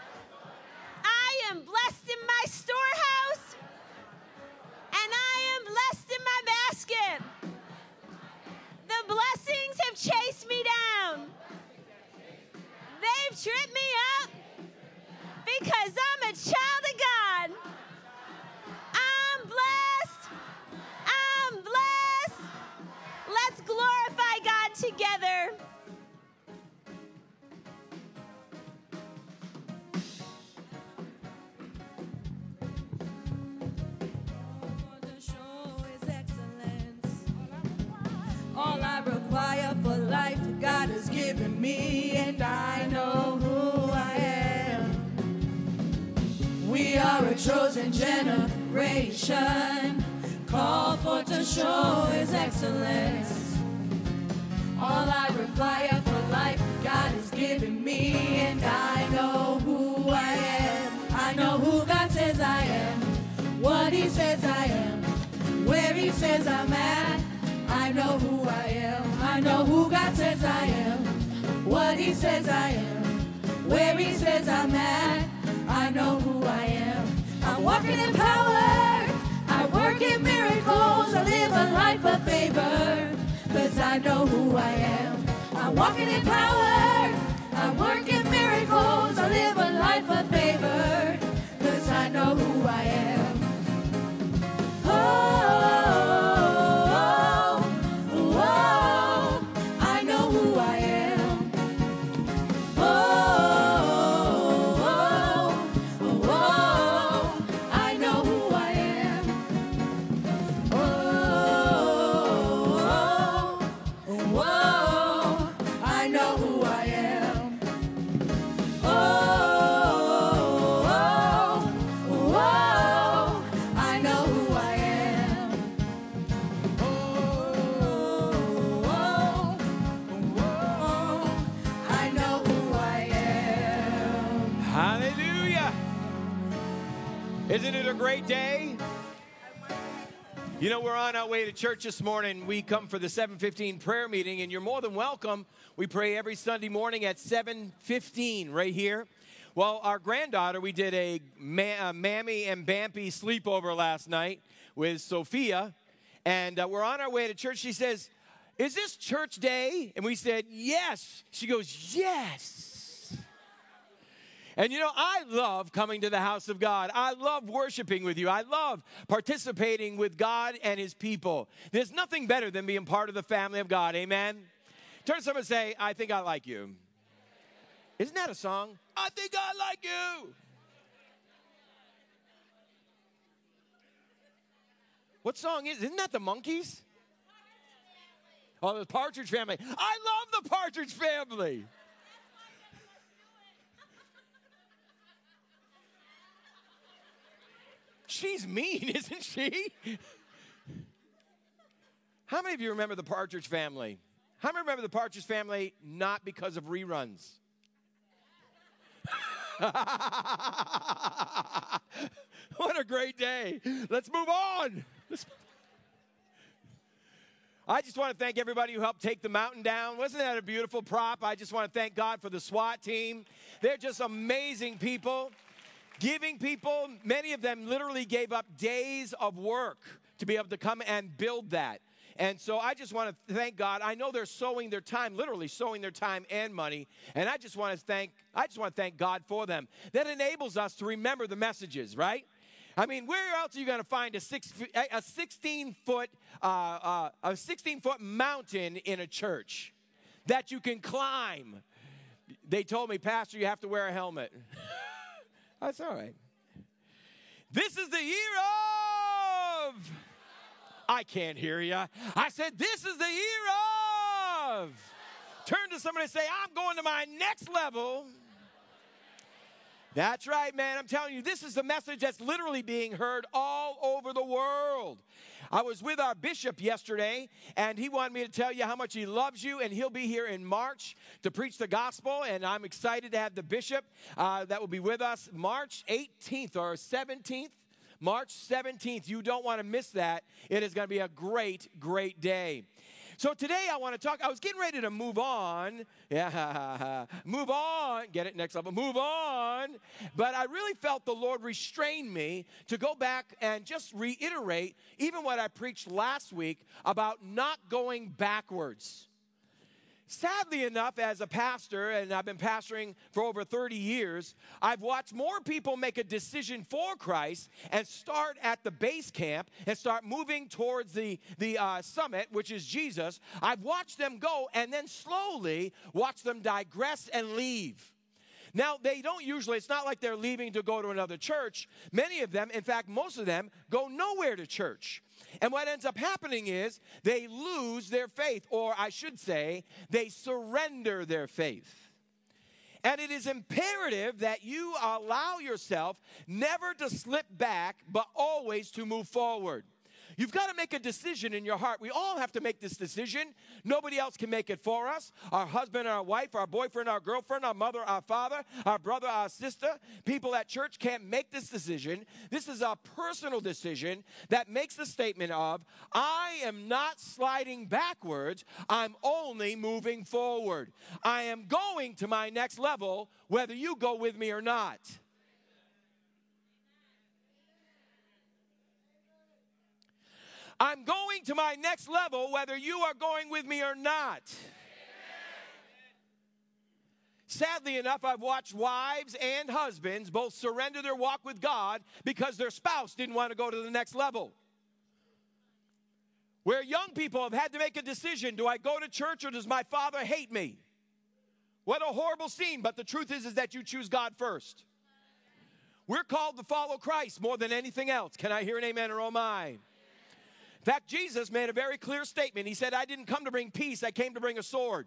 I am blessed in my storehouse. And I am blessed in my basket. The blessings have chased me down. They've tripped me up because I'm a child of God. I'm blessed. I'm blessed. Let's glorify God together. All I require for life, God has given me, and I know who I am. We are a chosen generation, called for to show his excellence. All I require for life, God has given me, and I know who I am. I know who God says I am, what he says I am, where he says I'm at. I know who I am. I know who God says I am, what he says I am, where he says I'm at. I know who I am. walking in power. I work in miracles. I live a life of favor. Cause I know who I am. I'm walking in power. I work in miracles. I live a life of favor. Cause I know who I am. Oh, oh, oh, oh, I know who I am. Oh, oh, oh, oh, I know who I am. Oh, oh, oh, I know who I am. Oh, oh, oh, I know who I am. Oh, oh, oh, I know who I am. Hallelujah. Isn't it a great day? You know, we're on our way to church this morning. We come for the seven fifteen prayer meeting, and you're more than welcome. We pray every Sunday morning at seven fifteen right here. Well, our granddaughter, we did a ma- uh, Mammy and Bampy sleepover last night with Sophia, and uh, we're on our way to church. She says, "Is this church day?" And we said, "Yes." She goes, "Yes." And you know, I love coming to the house of God. I love worshiping with you. I love participating with God and his people. There's nothing better than being part of the family of God. Amen? Turn to someone and say, "I think I like you." Isn't that a song? I think I like you. What song is? Isn't that the Monkees? Oh, the Partridge Family. I love the Partridge Family. She's mean, isn't she? How many of you remember the Partridge Family? How many remember the Partridge Family not because of reruns? What a great day. Let's move on. Let's... I just want to thank everybody who helped take the mountain down. Wasn't that a beautiful prop? I just want to thank God for the SWAT team. They're just amazing people. Giving people, many of them literally gave up days of work to be able to come and build that. And so I just want to thank God. I know they're sowing their time, literally sowing their time and money. And I just want to thank, I just want to thank God for them. That enables us to remember the messages, right? I mean, where else are you going to find a six, a sixteen foot, uh, uh, a sixteen foot mountain in a church that you can climb? They told me, "Pastor, you have to wear a helmet." That's all right. This is the year of... I can't hear you. I said, this is the year of... Turn to somebody and say, "I'm going to my next level." That's right, man. I'm telling you, this is the message that's literally being heard all over the world. I was with our bishop yesterday, and he wanted me to tell you how much he loves you, and he'll be here in March to preach the gospel, and I'm excited to have the bishop uh, that will be with us March eighteenth or seventeenth. March seventeenth. You don't want to miss that. It is going to be a great, great day. So today I want to talk, I was getting ready to move on. Yeah, move on. Get it? Next level. Move on. But I really felt the Lord restrain me to go back and just reiterate even what I preached last week about not going backwards. Sadly enough, as a pastor, and I've been pastoring for over thirty years, I've watched more people make a decision for Christ and start at the base camp and start moving towards the, the uh, summit, which is Jesus. I've watched them go and then slowly watch them digress and leave. Now, they don't usually, it's not like they're leaving to go to another church. Many of them, in fact, most of them, go nowhere to church. And what ends up happening is they lose their faith, or I should say, they surrender their faith. And it is imperative that you allow yourself never to slip back, but always to move forward. You've got to make a decision in your heart. We all have to make this decision. Nobody else can make it for us. Our husband, our wife, our boyfriend, our girlfriend, our mother, our father, our brother, our sister. People at church can't make this decision. This is a personal decision that makes the statement of, I am not sliding backwards. I'm only moving forward. I am going to my next level, whether you go with me or not. I'm going to my next level whether you are going with me or not. Sadly enough, I've watched wives and husbands both surrender their walk with God because their spouse didn't want to go to the next level. Where young people have had to make a decision, do I go to church or does my father hate me? What a horrible scene, but the truth is, is that you choose God first. We're called to follow Christ more than anything else. Can I hear an amen or oh my? In fact, Jesus made a very clear statement. He said, I didn't come to bring peace, I came to bring a sword.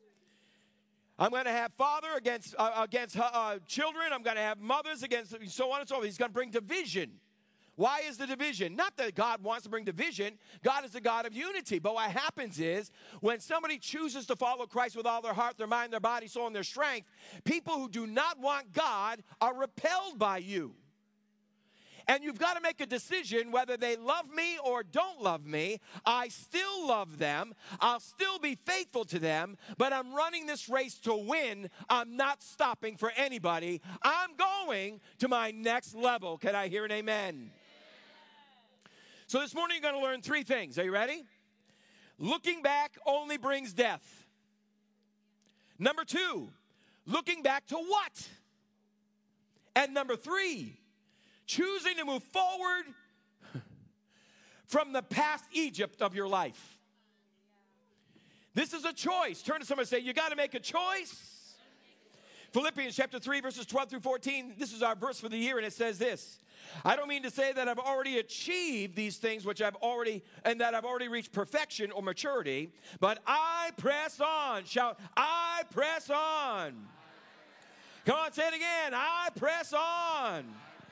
I'm going to have father against, uh, against uh, children. I'm going to have mothers against so on and so forth. He's going to bring division. Why is the division? Not that God wants to bring division. God is the God of unity. But what happens is when somebody chooses to follow Christ with all their heart, their mind, their body, soul, and their strength, people who do not want God are repelled by you. And you've got to make a decision whether they love me or don't love me. I still love them. I'll still be faithful to them. But I'm running this race to win. I'm not stopping for anybody. I'm going to my next level. Can I hear an amen? So this morning you're going to learn three things. Are you ready? Looking back only brings death. Number two, looking back to what? And number three, choosing to move forward from the past Egypt of your life. This is a choice. Turn to someone and say, you got to make a choice. Philippians chapter three, verses twelve through fourteen. This is our verse for the year, and it says this. I don't mean to say that I've already achieved these things which I've already, and that I've already reached perfection or maturity, but I press on. Shout, I press on. Come on, say it again. I press on.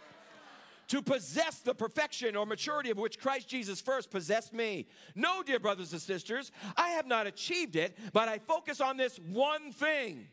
To possess the perfection or maturity of which Christ Jesus first possessed me. No, dear brothers and sisters, I have not achieved it, but I focus on this one thing.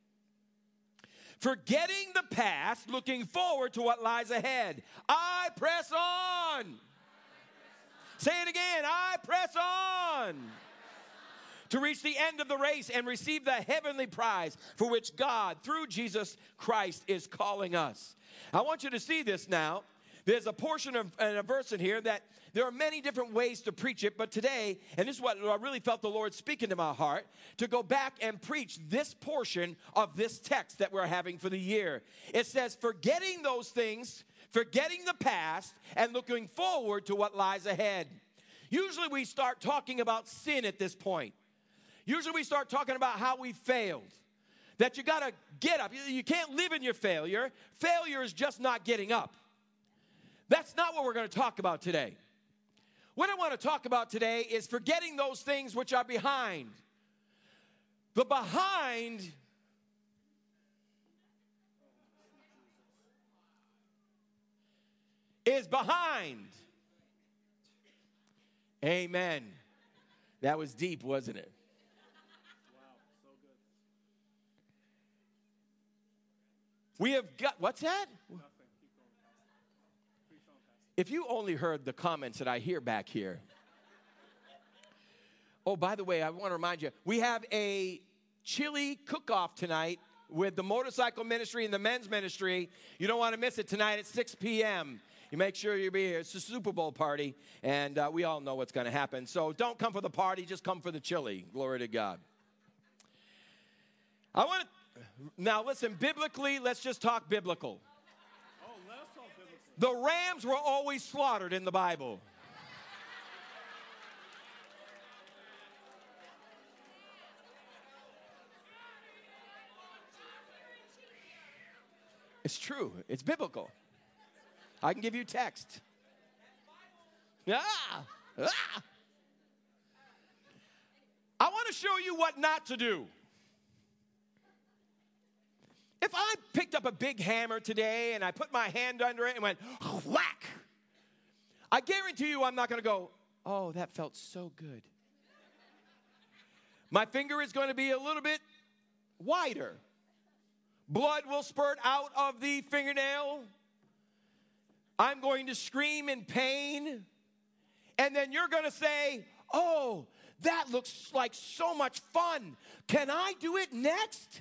Forgetting the past, looking forward to what lies ahead. I press on. Say it again. I press on. To reach the end of the race and receive the heavenly prize for which God, through Jesus Christ, is calling us. I want you to see this now. There's a portion of and a verse in here that there are many different ways to preach it, but today, and this is what I really felt the Lord speaking to my heart, to go back and preach this portion of this text that we're having for the year. It says, forgetting those things, forgetting the past, and looking forward to what lies ahead. Usually we start talking about sin at this point. Usually we start talking about how we failed. That you got to get up. You can't live in your failure. Failure is just not getting up. That's not what we're going to talk about today. What I want to talk about today is forgetting those things which are behind. The behind is behind. Amen. That was deep, wasn't it? We have got, what's that? If you only heard the comments that I hear back here. Oh, by the way, I want to remind you, we have a chili cook-off tonight with the motorcycle ministry and the men's ministry. You don't want to miss it tonight at six p.m. You make sure you be here. It's a Super Bowl party, and uh, we all know what's going to happen. So don't come for the party, just come for the chili. Glory to God. I want to, now listen, biblically, let's just talk biblical. The rams were always slaughtered in the Bible. It's true. It's biblical. I can give you text. Ah, ah. I want to show you what not to do. If I picked up a big hammer today and I put my hand under it and went whack, I guarantee you I'm not going to go, oh, that felt so good. My finger is going to be a little bit wider. Blood will spurt out of the fingernail. I'm going to scream in pain. And then you're going to say, oh, that looks like so much fun. Can I do it next?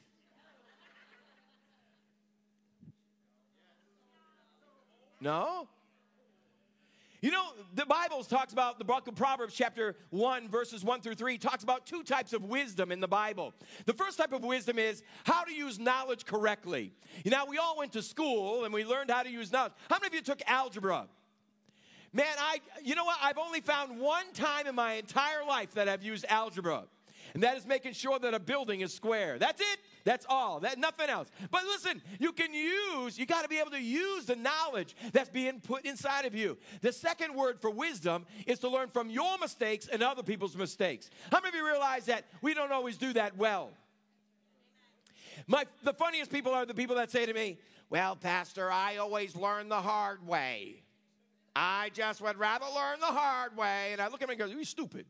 No? You know, the Bible talks about, the book of Proverbs chapter one, verses one through three, talks about two types of wisdom in the Bible. The first type of wisdom is how to use knowledge correctly. You know, we all went to school and we learned how to use knowledge. How many of you took algebra? Man, I, you know what? I've only found one time in my entire life that I've used algebra. And that is making sure that a building is square. That's it. That's all. That nothing else. But listen, you can use, you got to be able to use the knowledge that's being put inside of you. The second word for wisdom is to learn from your mistakes and other people's mistakes. How many of you realize that we don't always do that well? My, the funniest people are the people that say to me, well, Pastor, I always learn the hard way. I just would rather learn the hard way. And I look at them and go, you're stupid.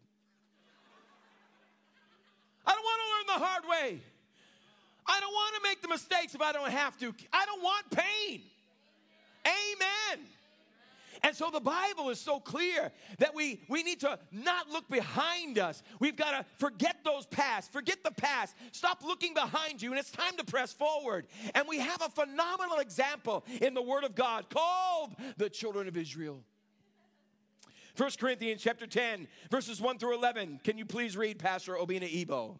I don't want to learn the hard way. I don't want to make the mistakes if I don't have to. I don't want pain. Amen. And so the Bible is so clear that we, we need to not look behind us. We've got to forget those past. Forget the past. Stop looking behind you, and it's time to press forward. And we have a phenomenal example in the Word of God called the children of Israel. First Corinthians chapter ten, verses one through eleven. Can you please read, Pastor Obina Ebo?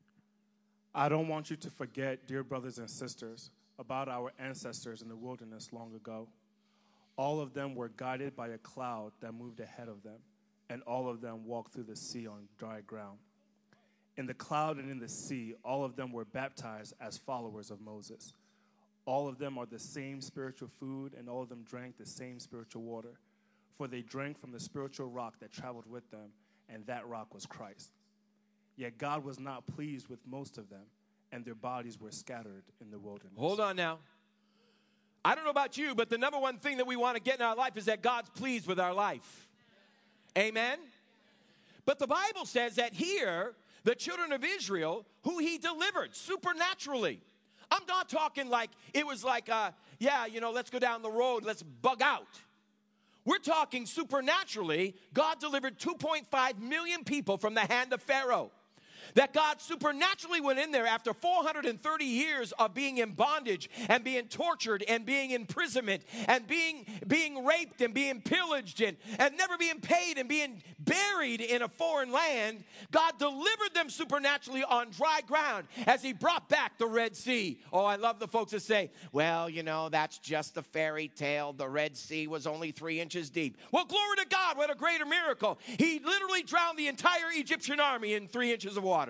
I don't want you to forget, dear brothers and sisters, about our ancestors in the wilderness long ago. All of them were guided by a cloud that moved ahead of them, and all of them walked through the sea on dry ground. In the cloud and in the sea, all of them were baptized as followers of Moses. All of them are the same spiritual food, and all of them drank the same spiritual water. For they drank from the spiritual rock that traveled with them, and that rock was Christ. Yet God was not pleased with most of them, and their bodies were scattered in the wilderness. Hold on now. I don't know about you, but the number one thing that we want to get in our life is that God's pleased with our life. Amen? But the Bible says that here, the children of Israel, who he delivered supernaturally. I'm not talking like it was like, uh, yeah, you know, let's go down the road, let's bug out. We're talking supernaturally, God delivered two point five million people from the hand of Pharaoh. That God supernaturally went in there after four hundred thirty years of being in bondage and being tortured and being in imprisonment and being, being raped and being pillaged and, and never being paid and being buried in a foreign land. God delivered them supernaturally on dry ground as he brought back the Red Sea. Oh, I love the folks that say, well, you know, that's just a fairy tale. The Red Sea was only three inches deep. Well, glory to God, what a greater miracle. He literally drowned the entire Egyptian army in three inches of water.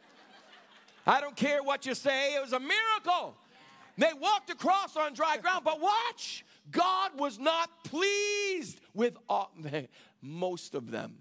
I don't care what you say. It was a miracle. They walked across on dry ground. But watch. God was not pleased with all, most of them.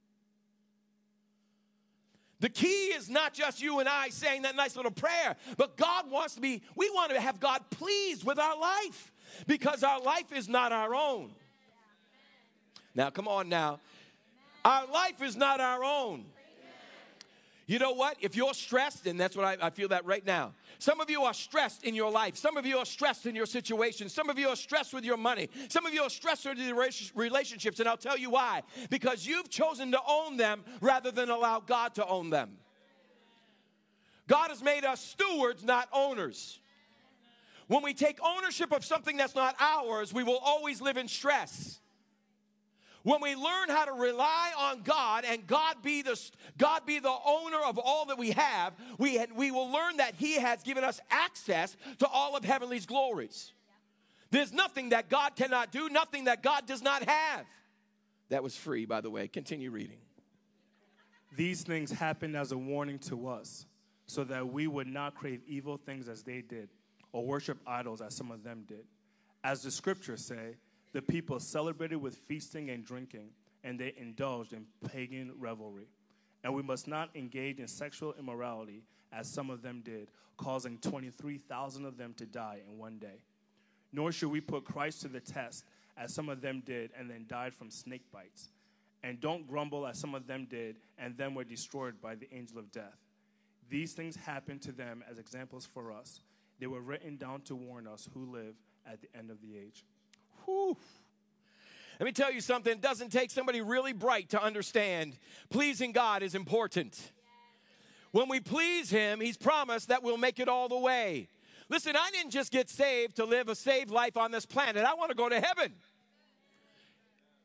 The key is not just you and I saying that nice little prayer, but God wants to be, we want to have God pleased with our life because our life is not our own. Now, come on now. Our life is not our own. You know what? If you're stressed, and that's what I, I feel that right now. Some of you are stressed in your life. Some of you are stressed in your situation. Some of you are stressed with your money. Some of you are stressed with your relationships, and I'll tell you why. Because you've chosen to own them rather than allow God to own them. God has made us stewards, not owners. When we take ownership of something that's not ours, we will always live in stress. When we learn how to rely on God and God be the, God be the owner of all that we have, we, we will learn that he has given us access to all of heavenly's glories. There's nothing that God cannot do, nothing that God does not have. That was free, by the way. Continue reading. These things happened as a warning to us, so that we would not crave evil things as they did, or worship idols as some of them did. As the scriptures say, the people celebrated with feasting and drinking, and they indulged in pagan revelry. And we must not engage in sexual immorality, as some of them did, causing twenty-three thousand of them to die in one day. Nor should we put Christ to the test, as some of them did, and then died from snake bites. And don't grumble, as some of them did, and then were destroyed by the angel of death. These things happened to them as examples for us. They were written down to warn us who live at the end of the age. Whew. Let me tell you something. It doesn't take somebody really bright to understand. Pleasing God is important. When we please him, he's promised that we'll make it all the way. Listen, I didn't just get saved to live a saved life on this planet. I want to go to heaven.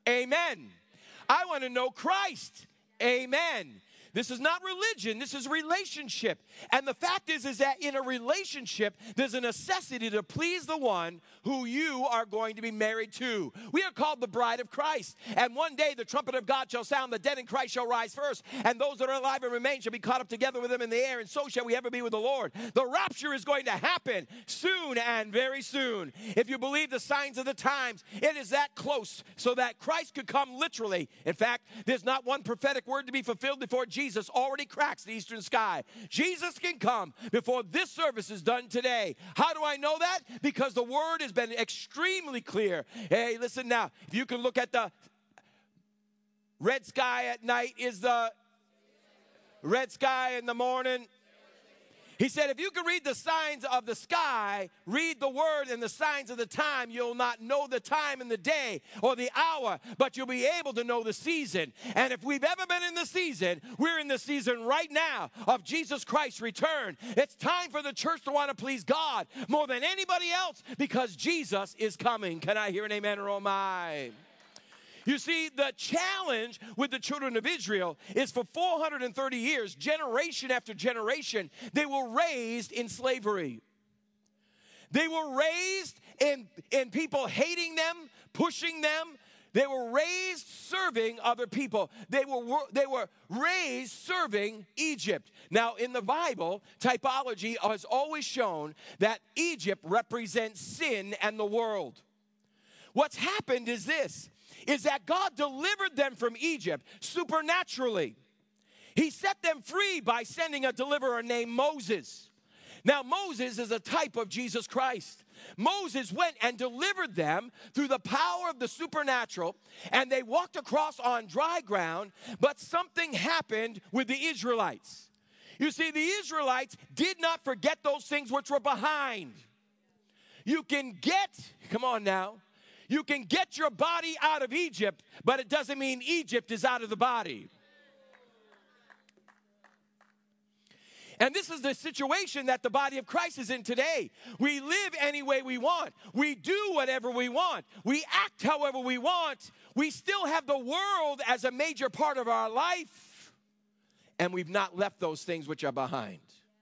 Amen. I want to know Christ. Amen. This is not religion. This is relationship. And the fact is, is that in a relationship, there's a necessity to please the one who you are going to be married to. We are called the bride of Christ. And one day the trumpet of God shall sound, the dead in Christ shall rise first, and those that are alive and remain shall be caught up together with them in the air, and so shall we ever be with the Lord. The rapture is going to happen soon and very soon. If you believe the signs of the times, it is that close so that Christ could come literally. In fact, there's not one prophetic word to be fulfilled before Jesus Jesus already cracks the eastern sky. Jesus can come before this service is done today. How do I know that? Because the word has been extremely clear. Hey, listen now. If you can look at the red sky at night is the red sky in the morning. He said, if you can read the signs of the sky, read the word and the signs of the time, you'll not know the time and the day or the hour, but you'll be able to know the season. And if we've ever been in the season, we're in the season right now of Jesus Christ's return. It's time for the church to want to please God more than anybody else because Jesus is coming. Can I hear an amen or oh my? You see, the challenge with the children of Israel is for four hundred thirty years, generation after generation, they were raised in slavery. They were raised in, in people hating them, pushing them. They were raised serving other people. They were, they were raised serving Egypt. Now, in the Bible, typology has always shown that Egypt represents sin and the world. What's happened is this. Is that God delivered them from Egypt supernaturally. He set them free by sending a deliverer named Moses. Now, Moses is a type of Jesus Christ. Moses went and delivered them through the power of the supernatural, and they walked across on dry ground, but something happened with the Israelites. You see, the Israelites did not forget those things which were behind. You can get, come on now, you can get your body out of Egypt, but it doesn't mean Egypt is out of the body. And this is the situation that the body of Christ is in today. We live any way we want. We do whatever we want. We act however we want. We still have the world as a major part of our life. And we've not left those things which are behind.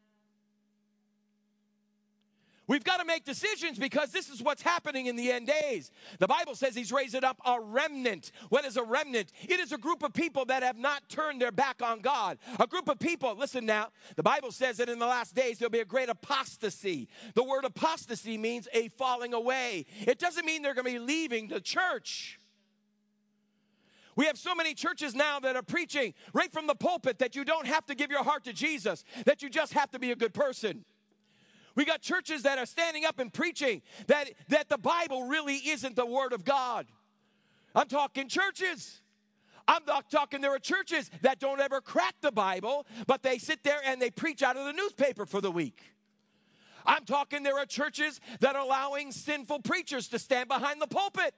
We've got to make decisions because this is what's happening in the end days. The Bible says he's raised up a remnant. What is a remnant? It is a group of people that have not turned their back on God. A group of people, listen now, the Bible says that in the last days there'll be a great apostasy. The word apostasy means a falling away. It doesn't mean they're going to be leaving the church. We have so many churches now that are preaching right from the pulpit that you don't have to give your heart to Jesus, that you just have to be a good person. We got churches that are standing up and preaching that, that the Bible really isn't the Word of God. I'm talking churches. I'm not talking there are churches that don't ever crack the Bible, but they sit there and they preach out of the newspaper for the week. I'm talking there are churches that are allowing sinful preachers to stand behind the pulpit.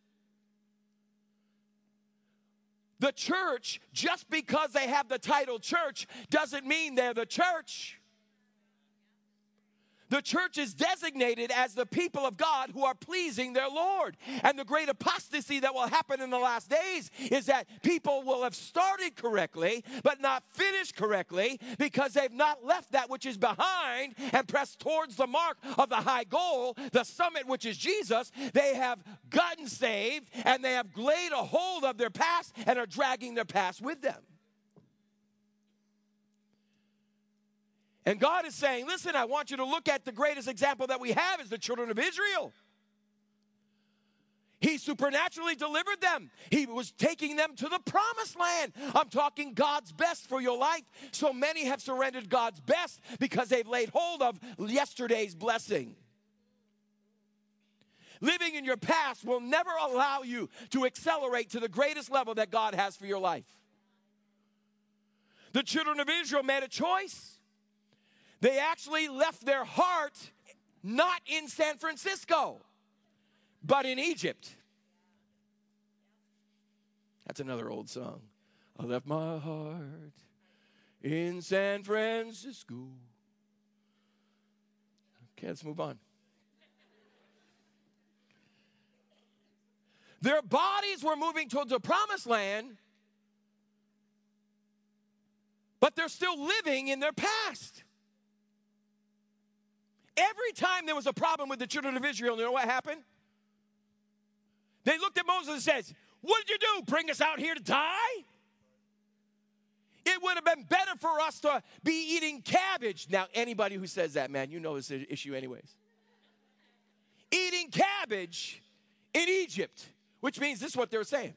The church, just because they have the title church, doesn't mean they're the church. The church is designated as the people of God who are pleasing their Lord. And the great apostasy that will happen in the last days is that people will have started correctly, but not finished correctly because they've not left that which is behind and pressed towards the mark of the high goal, the summit, which is Jesus. They have gotten saved and they have laid a hold of their past and are dragging their past with them. And God is saying, listen, I want you to look at the greatest example that we have is the children of Israel. He supernaturally delivered them. He was taking them to the promised land. I'm talking God's best for your life. So many have surrendered God's best because they've laid hold of yesterday's blessing. Living in your past will never allow you to accelerate to the greatest level that God has for your life. The children of Israel made a choice. They actually left their heart not in San Francisco, but in Egypt. That's another old song. I left my heart in San Francisco. Okay, let's move on. Their bodies were moving towards the promised land, but they're still living in their past. Every time there was a problem with the children of Israel, you know what happened? They looked at Moses and said, what did you do? Bring us out here to die? It would have been better for us to be eating cabbage. Now, anybody who says that, man, you know this issue anyways. Eating cabbage in Egypt, which means this is what they're saying.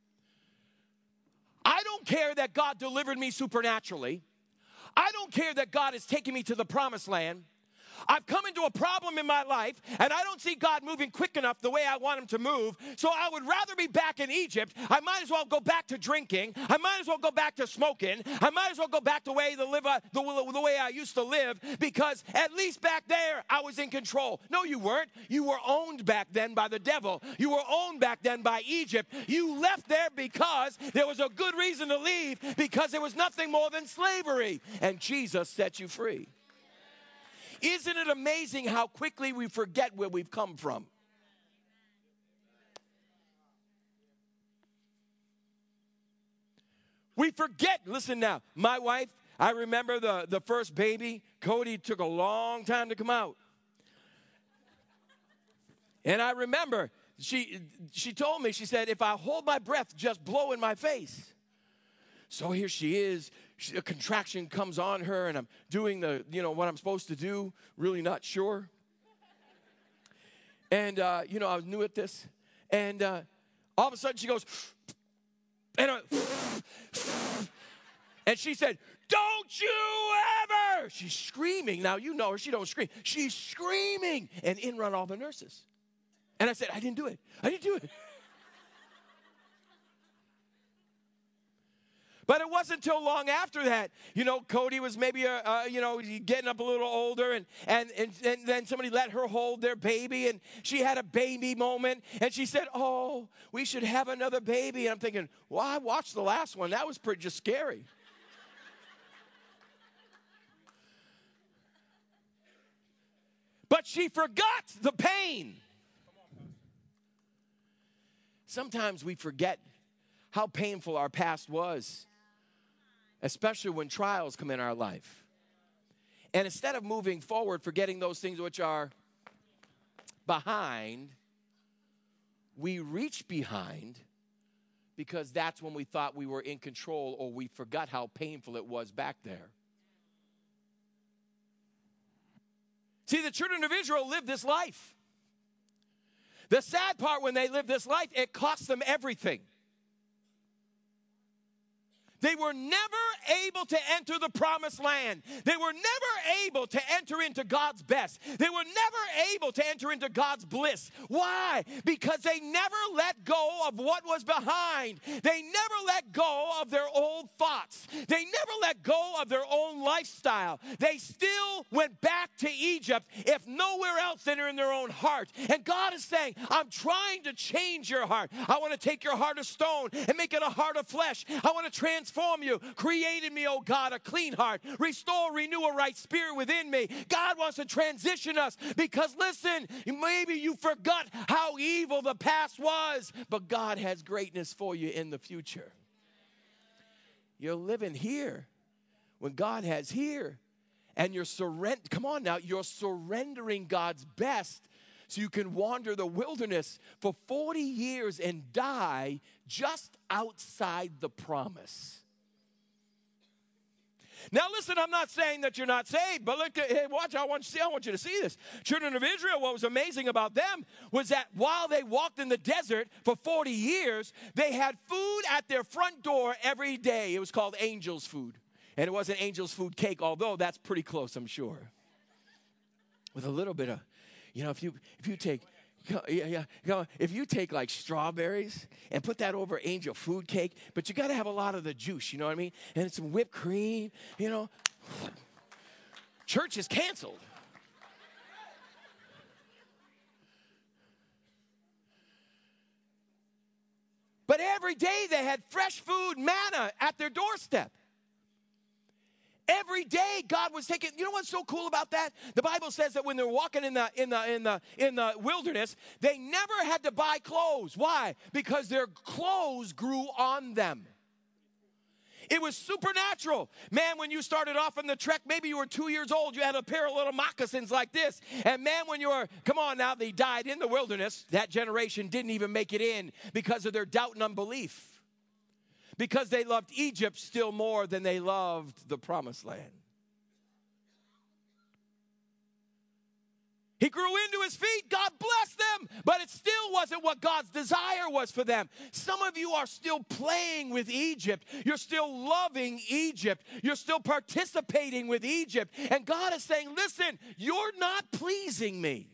I don't care that God delivered me supernaturally. I don't care that God has taken me to the promised land. I've come into a problem in my life, and I don't see God moving quick enough the way I want him to move, so I would rather be back in Egypt. I might as well go back to drinking. I might as well go back to smoking. I might as well go back the way, the, live, uh, the, the way I used to live, because at least back there, I was in control. No, you weren't. You were owned back then by the devil. You were owned back then by Egypt. You left there because there was a good reason to leave, because it was nothing more than slavery, and Jesus set you free. Isn't it amazing how quickly we forget where we've come from? We forget. Listen now, my wife, I remember the, the first baby, Cody, took a long time to come out. And I remember she, she told me, she said, if I hold my breath, just blow in my face. So here she is. She, a contraction comes on her, and I'm doing the, you know, what I'm supposed to do, really not sure. And, uh, you know, I was new at this. And uh, all of a sudden she goes, and, uh, and she said, don't you ever. She's screaming. Now, you know her. She don't scream. She's screaming. And in run all the nurses. And I said, I didn't do it. I didn't do it. But it wasn't until long after that, you know, Cody was maybe, a, uh, you know, getting up a little older, and, and, and, and then somebody let her hold their baby, and she had a baby moment, and she said, oh, we should have another baby. And I'm thinking, well, I watched the last one. That was pretty just scary. But she forgot the pain. Sometimes we forget how painful our past was, especially when trials come in our life. And instead of moving forward, forgetting those things which are behind, we reach behind, because that's when we thought we were in control, or we forgot how painful it was back there. See, the children of Israel lived this life. The sad part, when they lived this life, it cost them everything. They were never able to enter the promised land. They were never able to enter into God's best. They were never able to enter into God's bliss. Why? Because they never let go of what was behind. They never let go of their old thoughts. They never let go of their own lifestyle. They still went back to Egypt, if nowhere else than in their own heart. And God is saying, I'm trying to change your heart. I want to take your heart of stone and make it a heart of flesh. I want to transform you. Create in me, oh God, a clean heart. Restore, renew a right spirit within me. God wants to transition us, because listen, maybe you forgot how evil the past was, but God has greatness for you in the future. You're living here when God has here, and you're surrender. Come on now, you're surrendering God's best, so you can wander the wilderness for forty years and die just outside the promise. Now listen, I'm not saying that you're not saved, but look, hey, watch, I want you to see, I want you to see this. Children of Israel, what was amazing about them was that while they walked in the desert for forty years, they had food at their front door every day. It was called angel's food. And it wasn't angel's food cake, although that's pretty close, I'm sure. With a little bit of, you know, if you if you take Yeah, yeah. You know, if you take like strawberries and put that over angel food cake, but you got to have a lot of the juice, you know what I mean? And some whipped cream, you know. Church is canceled. But every day they had fresh food, manna at their doorstep. Every day God was taking, you know what's so cool about that? The Bible says that when they're walking in the in the in the in the wilderness, they never had to buy clothes. Why? Because their clothes grew on them. It was supernatural. Man, when you started off on the trek, maybe you were two years old, you had a pair of little moccasins like this. And man, when you were, come on now, they died in the wilderness. That generation didn't even make it in because of their doubt and unbelief. Because they loved Egypt still more than they loved the promised land. He grew into his feet. God blessed them. But it still wasn't what God's desire was for them. Some of you are still playing with Egypt. You're still loving Egypt. You're still participating with Egypt. And God is saying, listen, you're not pleasing me.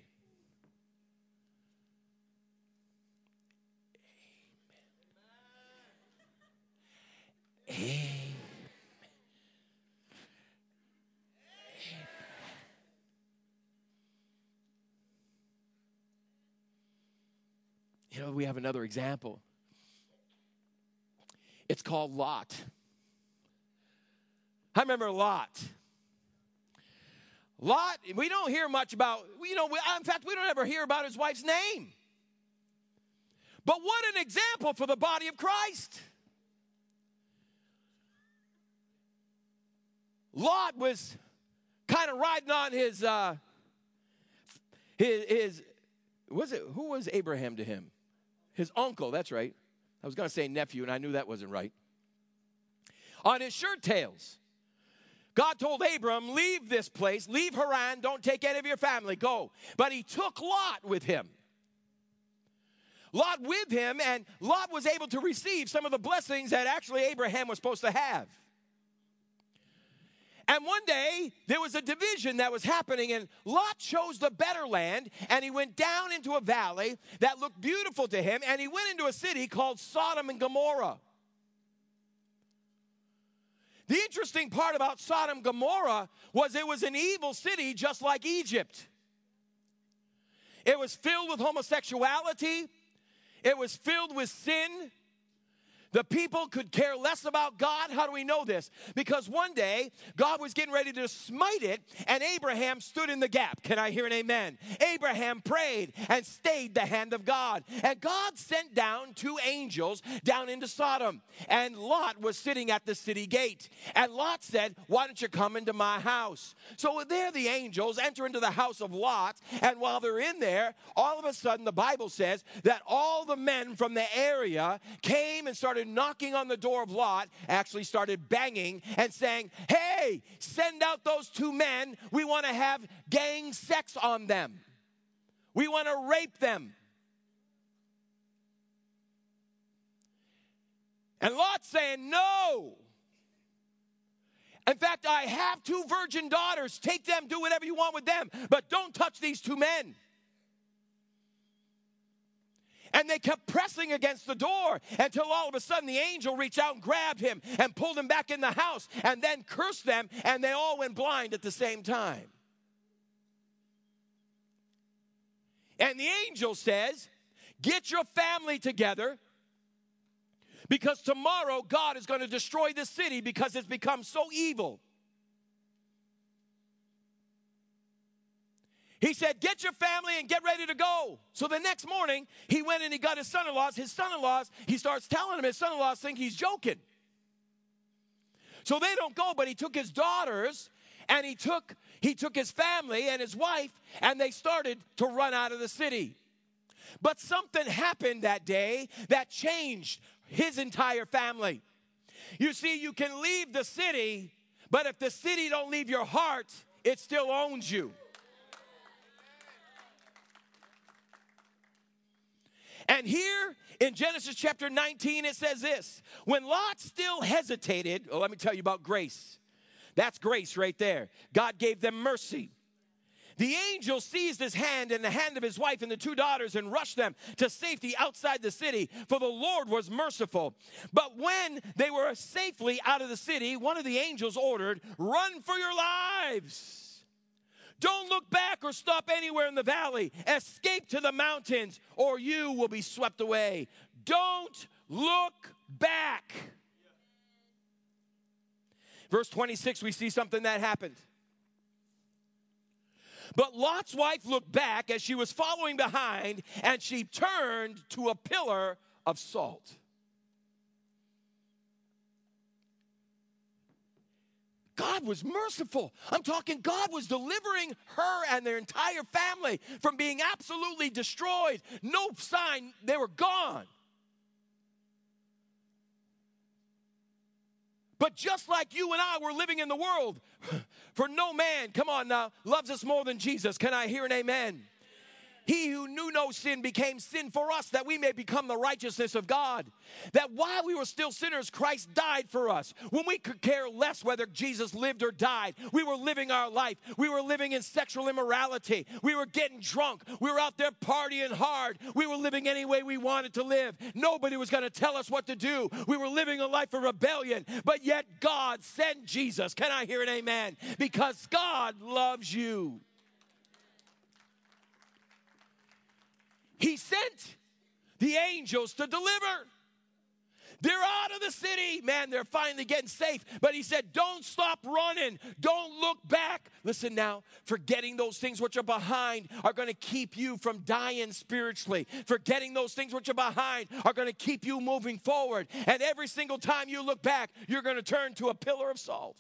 Amen. Amen. You know, we have another example. It's called Lot. I remember Lot. Lot, we don't hear much about, you know, we, in fact, we don't ever hear about his wife's name. But what an example for the body of Christ. Lot was kind of riding on his, uh, his, his, was it, who was Abraham to him? His uncle, that's right. I was going to say nephew, and I knew that wasn't right. On his shirt tails. God told Abram, leave this place, leave Haran, don't take any of your family, go. But he took Lot with him. Lot with him, and Lot was able to receive some of the blessings that actually Abraham was supposed to have. And one day, there was a division that was happening, and Lot chose the better land, and he went down into a valley that looked beautiful to him, and he went into a city called Sodom and Gomorrah. The interesting part about Sodom and Gomorrah was it was an evil city just like Egypt. It was filled with homosexuality. It was filled with sin. The people could care less about God. How do we know this? Because one day, God was getting ready to smite it, and Abraham stood in the gap. Can I hear an amen? Abraham prayed and stayed the hand of God. And God sent down two angels down into Sodom. And Lot was sitting at the city gate. And Lot said, why don't you come into my house? So there the angels enter into the house of Lot. And while they're in there, all of a sudden, the Bible says that all the men from the area came and started knocking on the door of Lot, actually started banging and saying, hey, send out those two men. We want to have gang sex on them. We want to rape them. And Lot's saying, no. In fact, I have two virgin daughters. Take them, do whatever you want with them, but don't touch these two men. And they kept pressing against the door until all of a sudden the angel reached out and grabbed him and pulled him back in the house and then cursed them, and they all went blind at the same time. And the angel says, get your family together, because tomorrow God is going to destroy this city because it's become so evil. He said, get your family and get ready to go. So the next morning, he went and he got his son-in-laws. His son-in-laws, he starts telling him, his son-in-laws think he's joking. So they don't go, but he took his daughters, and he took, he took his family and his wife, and they started to run out of the city. But something happened that day that changed his entire family. You see, you can leave the city, but if the city don't leave your heart, it still owns you. And here in Genesis chapter nineteen, it says this. When Lot still hesitated, oh, let me tell you about grace. That's grace right there. God gave them mercy. The angel seized his hand and the hand of his wife and the two daughters and rushed them to safety outside the city, for the Lord was merciful. But when they were safely out of the city, one of the angels ordered, run for your lives. Don't look back or stop anywhere in the valley. Escape to the mountains, or you will be swept away. Don't look back. Verse twenty-six, we see something that happened. But Lot's wife looked back as she was following behind, and she turned to a pillar of salt. God was merciful. I'm talking God was delivering her and their entire family from being absolutely destroyed. No sign, they were gone. But just like you and I were living in the world, for no man, come on now, loves us more than Jesus. Can I hear an amen? He who knew no sin became sin for us, that we may become the righteousness of God. That while we were still sinners, Christ died for us. When we could care less whether Jesus lived or died, we were living our life. We were living in sexual immorality. We were getting drunk. We were out there partying hard. We were living any way we wanted to live. Nobody was going to tell us what to do. We were living a life of rebellion. But yet God sent Jesus. Can I hear an amen? Because God loves you. He sent the angels to deliver. They're out of the city. Man, they're finally getting safe. But he said, don't stop running. Don't look back. Listen now, forgetting those things which are behind are going to keep you from dying spiritually. Forgetting those things which are behind are going to keep you moving forward. And every single time you look back, you're going to turn to a pillar of salt.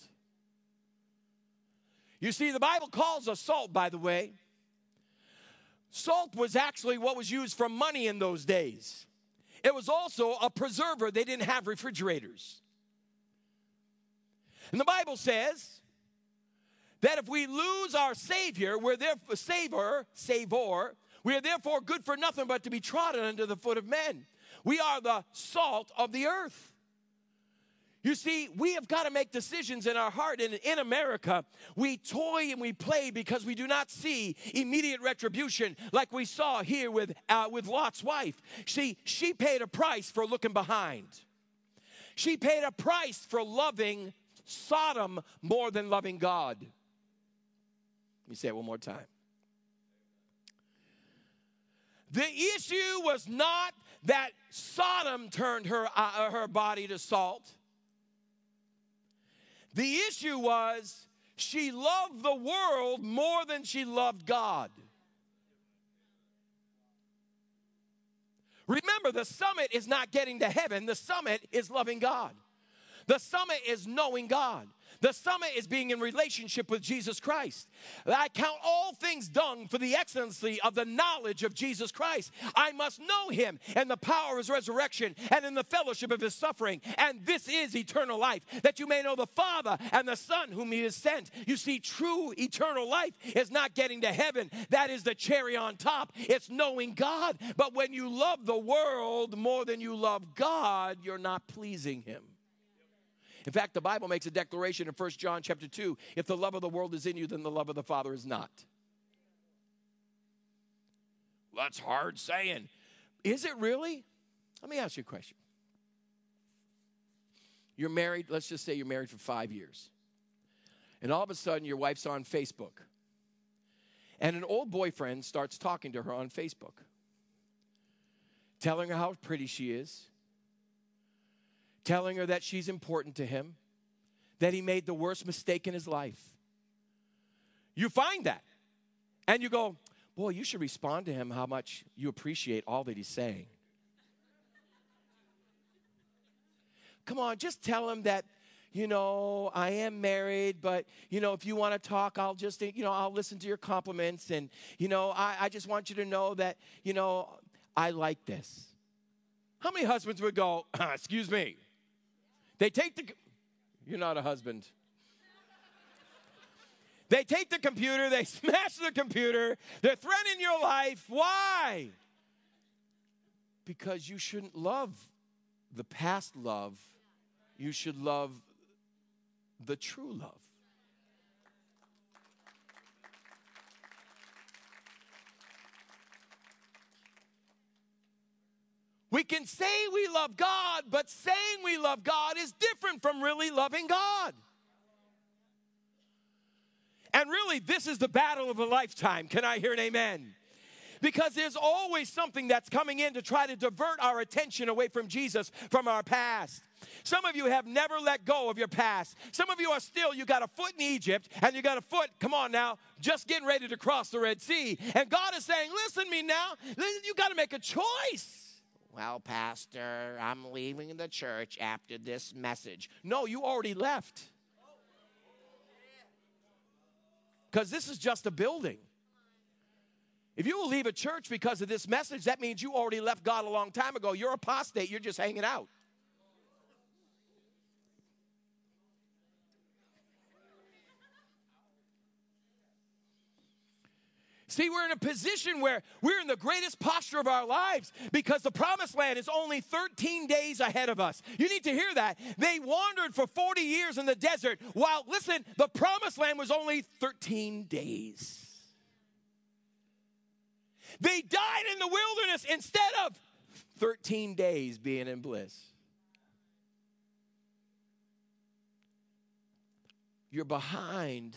You see, the Bible calls us salt, by the way. Salt was actually what was used for money in those days. It was also a preserver. They didn't have refrigerators. And the Bible says that if we lose our Savior, we're therefore, savor, savor, we are therefore good for nothing but to be trodden under the foot of men. We are the salt of the earth. You see, we have got to make decisions in our heart. And in America, we toy and we play because we do not see immediate retribution like we saw here with, uh, with Lot's wife. See, she paid a price for looking behind. She paid a price for loving Sodom more than loving God. Let me say it one more time. The issue was not that Sodom turned her, uh, her body to salt. The issue was she loved the world more than she loved God. Remember, the summit is not getting to heaven. The summit is loving God. The summit is knowing God. The summit is being in relationship with Jesus Christ. I count all things dung for the excellency of the knowledge of Jesus Christ. I must know him and the power of his resurrection and in the fellowship of his suffering. And this is eternal life, that you may know the Father and the Son whom he has sent. You see, true eternal life is not getting to heaven. That is the cherry on top. It's knowing God. But when you love the world more than you love God, you're not pleasing him. In fact, the Bible makes a declaration in First John chapter two. If the love of the world is in you, then the love of the Father is not. Well, that's hard saying. Is it really? Let me ask you a question. You're married, let's just say you're married for five years. And all of a sudden, your wife's on Facebook. And an old boyfriend starts talking to her on Facebook, telling her how pretty she is, telling her that she's important to him, that he made the worst mistake in his life. You find that, and you go, boy, you should respond to him how much you appreciate all that he's saying. Come on, just tell him that, you know, I am married, but, you know, if you want to talk, I'll just, you know, I'll listen to your compliments, and, you know, I, I just want you to know that, you know, I like this. How many husbands would go, excuse me? They take the, you're not a husband. They take the computer, they smash the computer, they're threatening your life. Why? Because you shouldn't love the past love. You should love the true love. We can say we love God, but saying we love God is different from really loving God. And really, this is the battle of a lifetime. Can I hear an amen? Because there's always something that's coming in to try to divert our attention away from Jesus, from our past. Some of you have never let go of your past. Some of you are still, you got a foot in Egypt, and you got a foot, come on now, just getting ready to cross the Red Sea. And God is saying, listen to me now, you got to make a choice. Well, Pastor, I'm leaving the church after this message. No, you already left. Because this is just a building. If you will leave a church because of this message, that means you already left God a long time ago. You're apostate. You're just hanging out. See, we're in a position where we're in the greatest posture of our lives because the promised land is only thirteen days ahead of us. You need to hear that. They wandered for forty years in the desert while, listen, the promised land was only thirteen days. They died in the wilderness instead of thirteen days being in bliss. You're behind.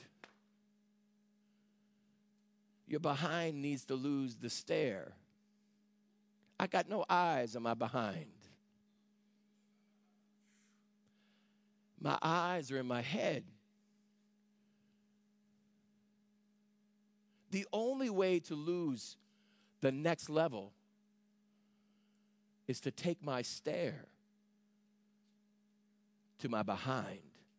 Your behind needs to lose the stare. I got no eyes on my behind. My eyes are in my head. The only way to lose the next level is to take my stare to my behind.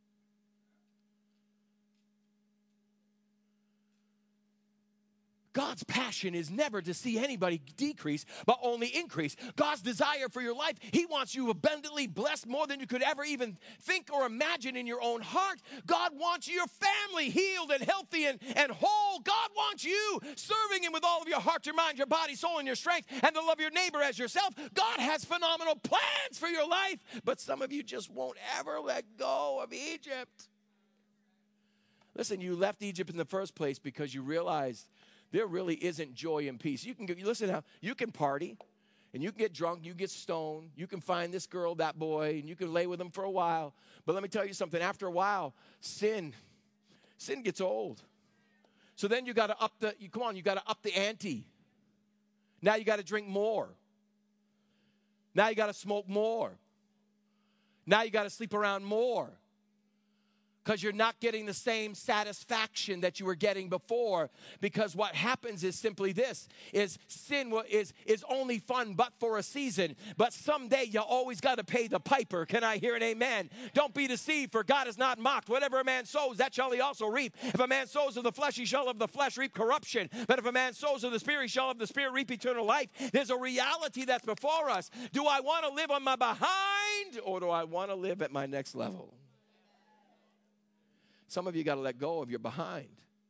God's passion is never to see anybody decrease, but only increase. God's desire for your life, He wants you abundantly blessed more than you could ever even think or imagine in your own heart. God wants your family healed and healthy and, and whole. God wants you serving Him with all of your heart, your mind, your body, soul, and your strength, and to love your neighbor as yourself. God has phenomenal plans for your life, but some of you just won't ever let go of Egypt. Listen, you left Egypt in the first place because you realized there really isn't joy and peace. You can listen now. You can party, and you can get drunk. You can get stoned. You can find this girl, that boy, and you can lay with them for a while. But let me tell you something. After a while, sin, sin gets old. So then you got to up the. You, come on, you got to up the ante. Now you got to drink more. Now you got to smoke more. Now you got to sleep around more. Because you're not getting the same satisfaction that you were getting before. Because what happens is simply this, is sin is, is only fun but for a season. But someday you always got to pay the piper. Can I hear an amen? Don't be deceived, for God is not mocked. Whatever a man sows, that shall he also reap. If a man sows of the flesh, he shall of the flesh reap corruption. But if a man sows of the Spirit, he shall of the Spirit reap eternal life. There's a reality that's before us. Do I want to live on my behind, or do I want to live at my next level? Some of you got to let go of your behind.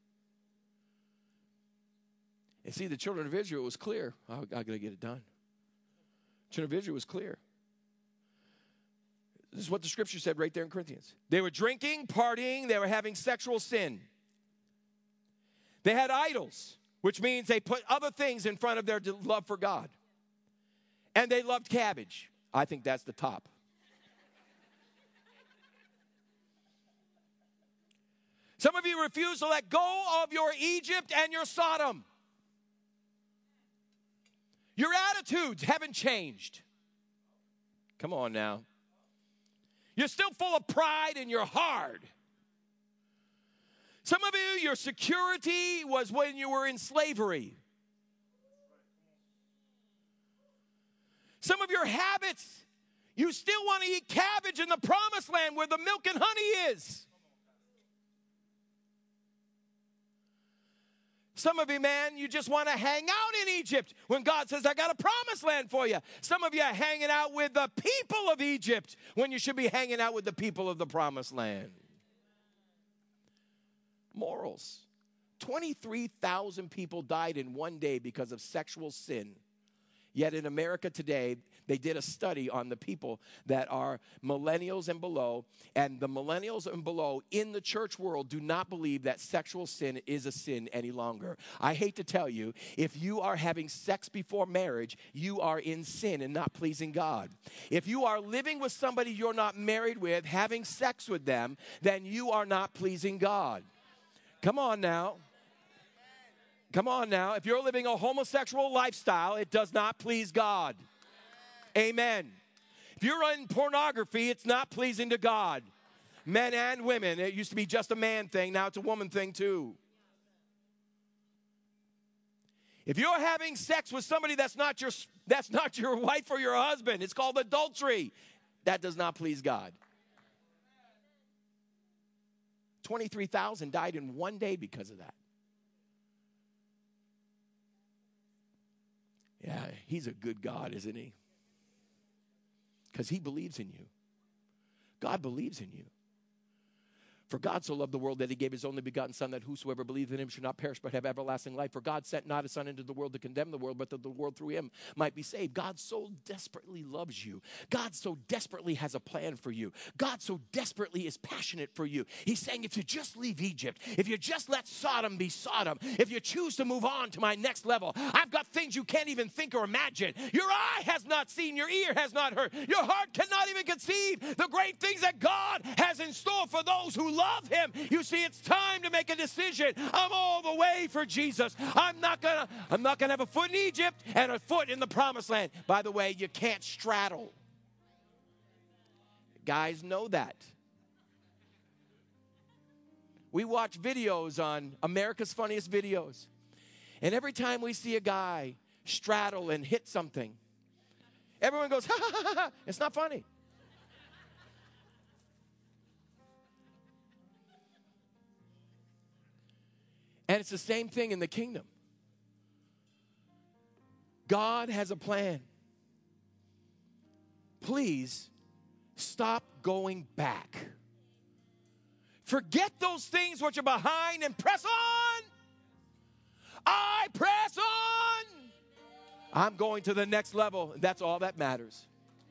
And see, the children of Israel was clear. I, I got to get it done. The children of Israel was clear. This is what the scripture said right there in Corinthians. They were drinking, partying, they were having sexual sin. They had idols, which means they put other things in front of their love for God. And they loved cabbage. I think that's the top. Some of you refuse to let go of your Egypt and your Sodom. Your attitudes haven't changed. Come on now. You're still full of pride and you're hard. Some of you, your security was when you were in slavery. Some of your habits, you still want to eat cabbage in the promised land where the milk and honey is. Some of you, man, you just want to hang out in Egypt when God says, I got a promised land for you. Some of you are hanging out with the people of Egypt when you should be hanging out with the people of the promised land. Morals. twenty-three thousand people died in one day because of sexual sin. Yet in America today, they did a study on the people that are millennials and below, and the millennials and below in the church world do not believe that sexual sin is a sin any longer. I hate to tell you, if you are having sex before marriage, you are in sin and not pleasing God. If you are living with somebody you're not married with, having sex with them, then you are not pleasing God. Come on now. Come on now. If you're living a homosexual lifestyle, it does not please God. Amen. If you're in pornography, it's not pleasing to God. Men and women. It used to be just a man thing. Now it's a woman thing too. If you're having sex with somebody that's not your, that's not your wife or your husband, it's called adultery. That does not please God. twenty-three thousand died in one day because of that. Yeah, he's a good God, isn't he? Because he believes in you. God believes in you. For God so loved the world that he gave his only begotten Son, that whosoever believes in him should not perish but have everlasting life. For God sent not his Son into the world to condemn the world, but that the world through him might be saved. God so desperately loves you. God so desperately has a plan for you. God so desperately is passionate for you. He's saying, if you just leave Egypt, if you just let Sodom be Sodom, if you choose to move on to my next level, I've got things you can't even think or imagine. Your eye has not seen, your ear has not heard, your heart cannot even conceive the great things that God has in store for those who love him. You see, it's time to make a decision. I'm all the way for Jesus. I'm not gonna, I'm not gonna have a foot in Egypt and a foot in the promised land. By the way, you can't straddle. Guys know that. We watch videos on America's Funniest Videos. And every time we see a guy straddle and hit something, everyone goes, ha, ha, ha, ha. It's not funny. And it's the same thing in the kingdom. God has a plan. Please stop going back. Forget those things which are behind and press on. I press on. I'm going to the next level. That's all that matters.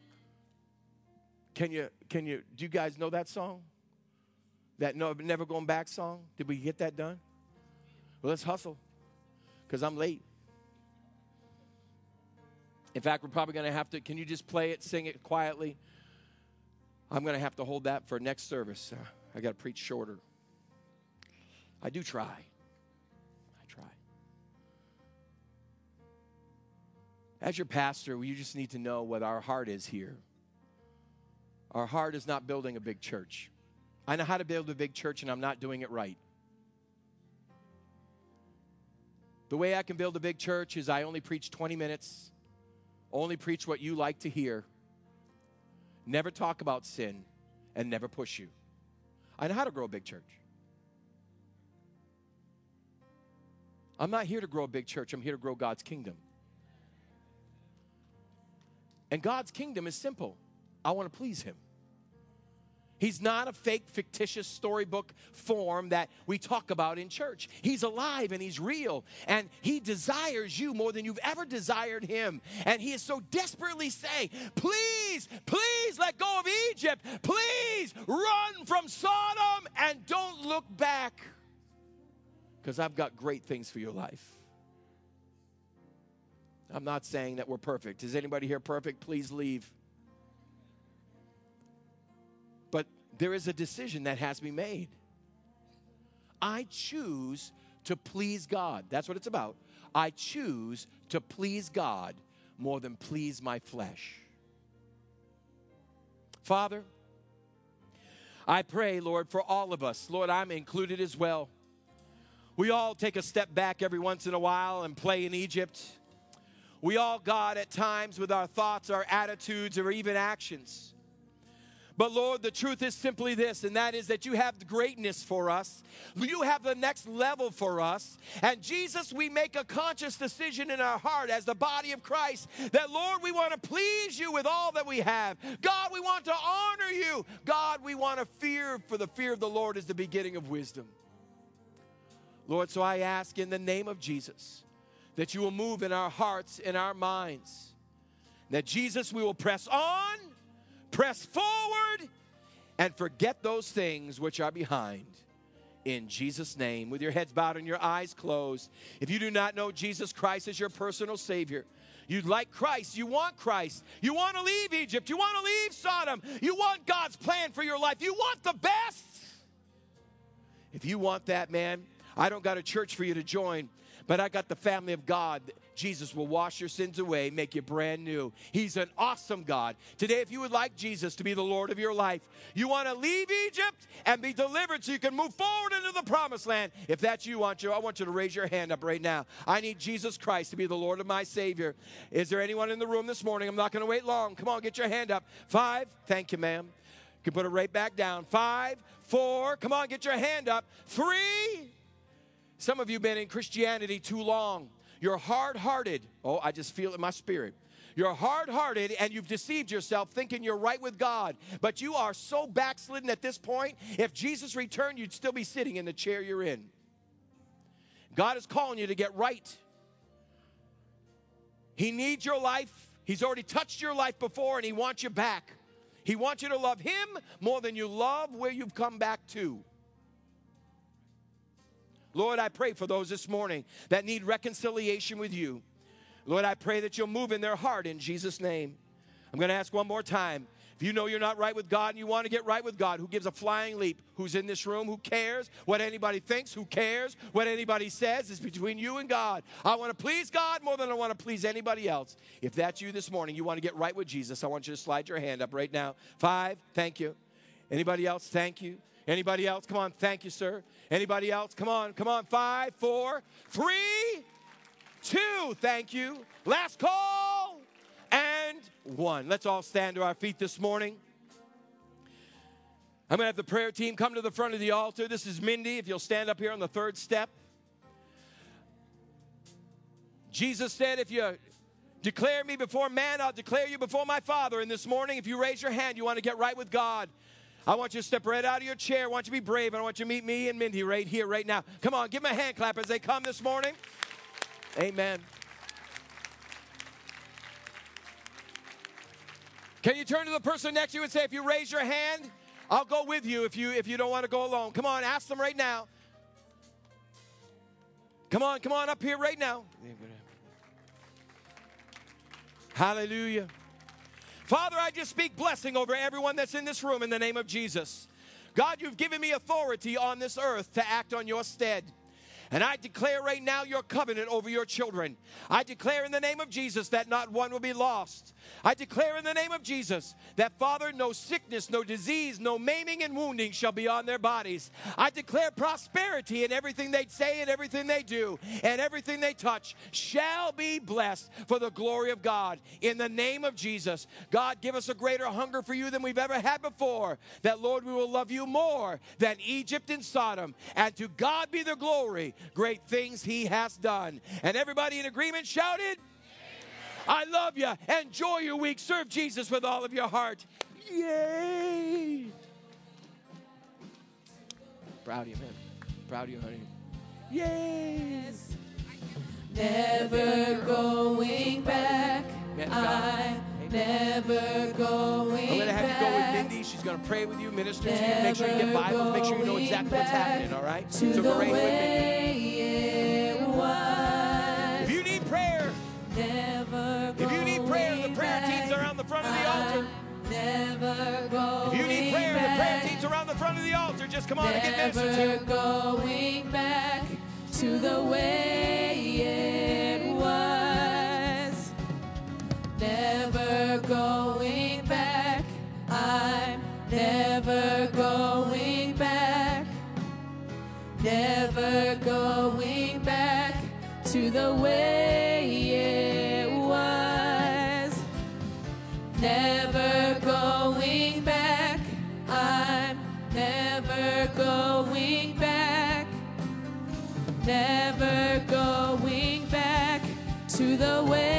Can you, can you, do you guys know that song? That no, Never Going Back song? Did we get that done? Well, let's hustle, because I'm late. In fact, we're probably going to have to, can you just play it, sing it quietly? I'm going to have to hold that for next service. Uh, I got to preach shorter. I do try. I try. As your pastor, you just need to know what our heart is here. Our heart is not building a big church. I know how to build a big church, and I'm not doing it right. The way I can build a big church is I only preach twenty minutes, only preach what you like to hear, never talk about sin, and never push you. I know how to grow a big church. I'm not here to grow a big church. I'm here to grow God's kingdom. And God's kingdom is simple. I want to please him. He's not a fake, fictitious storybook form that we talk about in church. He's alive and he's real. And he desires you more than you've ever desired him. And he is so desperately saying, please, please let go of Egypt. Please run from Sodom and don't look back. Because I've got great things for your life. I'm not saying that we're perfect. Is anybody here perfect? Please leave. But there is a decision that has to be made. I choose to please God. That's what it's about. I choose to please God more than please my flesh. Father, I pray, Lord, for all of us. Lord, I'm included as well. We all take a step back every once in a while and play in Egypt. We all, God, at times with our thoughts, our attitudes, or even actions. But Lord, the truth is simply this, and that is that you have greatness for us. You have the next level for us. And Jesus, we make a conscious decision in our heart as the body of Christ that, Lord, we want to please you with all that we have. God, we want to honor you. God, we want to fear, for the fear of the Lord is the beginning of wisdom. Lord, so I ask in the name of Jesus that you will move in our hearts, in our minds. That, Jesus, we will press on, press forward, and forget those things which are behind. In Jesus' name, with your heads bowed and your eyes closed. If you do not know Jesus Christ as your personal Savior, you'd like Christ, you want Christ, you want to leave Egypt, you want to leave Sodom, you want God's plan for your life, you want the best. If you want that, man, I don't got a church for you to join, But I got the family of God. Jesus will wash your sins away, make you brand new. He's an awesome God. Today, if you would like Jesus to be the Lord of your life, you want to leave Egypt and be delivered so you can move forward into the promised land. If that's you, I want you, I want you to raise your hand up right now. I need Jesus Christ to be the Lord of my Savior. Is there anyone in the room this morning? I'm not going to wait long. Come on, get your hand up. Five. Thank you, ma'am. You can put it right back down. Five, four. Come on, get your hand up. Three. Some of you have been in Christianity too long. You're hard-hearted. Oh, I just feel it in my spirit. You're hard-hearted and you've deceived yourself thinking you're right with God. But you are so backslidden at this point, if Jesus returned, you'd still be sitting in the chair you're in. God is calling you to get right. He needs your life. He's already touched your life before and He wants you back. He wants you to love Him more than you love where you've come back to. Lord, I pray for those this morning that need reconciliation with you. Lord, I pray that you'll move in their heart in Jesus' name. I'm going to ask one more time. If you know you're not right with God and you want to get right with God, who gives a flying leap? Who's in this room? Who cares what anybody thinks? Who cares what anybody says? It's between you and God. I want to please God more than I want to please anybody else. If that's you this morning, you want to get right with Jesus, I want you to slide your hand up right now. Five, thank you. Anybody else? Thank you. Anybody else? Come on, thank you, sir. Anybody else? Come on, come on. Five, four, three, two, thank you. Last call, and one. Let's all stand to our feet this morning. I'm going to have the prayer team come to the front of the altar. This is Mindy, if you'll stand up here on the third step. Jesus said, if you declare me before man, I'll declare you before my Father. And this morning, if you raise your hand, you want to get right with God, I want you to step right out of your chair. I want you to be brave. And I want you to meet me and Mindy right here, right now. Come on, give them a hand clap as they come this morning. Amen. Can you turn to the person next to you and say, if you raise your hand, I'll go with you if you, if you don't want to go alone. Come on, ask them right now. Come on, come on up here right now. Hallelujah. Father, I just speak blessing over everyone that's in this room in the name of Jesus. God, you've given me authority on this earth to act on your stead. And I declare right now your covenant over your children. I declare in the name of Jesus that not one will be lost. I declare in the name of Jesus that, Father, no sickness, no disease, no maiming and wounding shall be on their bodies. I declare prosperity in everything they say and everything they do and everything they touch shall be blessed for the glory of God. In the name of Jesus, God, give us a greater hunger for you than we've ever had before. That, Lord, we will love you more than Egypt and Sodom. And to God be the glory. Great things he has done. And everybody in agreement shouted, I love you. Enjoy your week. Serve Jesus with all of your heart. Yay. Proud of you, man. Proud of you, honey. Yay. Never going back. Man, I'm never going back. I'm going to have you go with Mindy. She's going to pray with you, minister to you. Make sure you get Bibles. Make sure you know exactly what's happening, all right? So go right with Mindy. If you need prayer, if you need prayer, the prayer team's around the front of the altar. If you need prayer, the prayer team's around the front of the altar. Just come on and get ministered to. Never going back to the way it was. Never going back. I'm never going back. Never going back to the way it was. Never going back. I'm never going back. Never going back to the way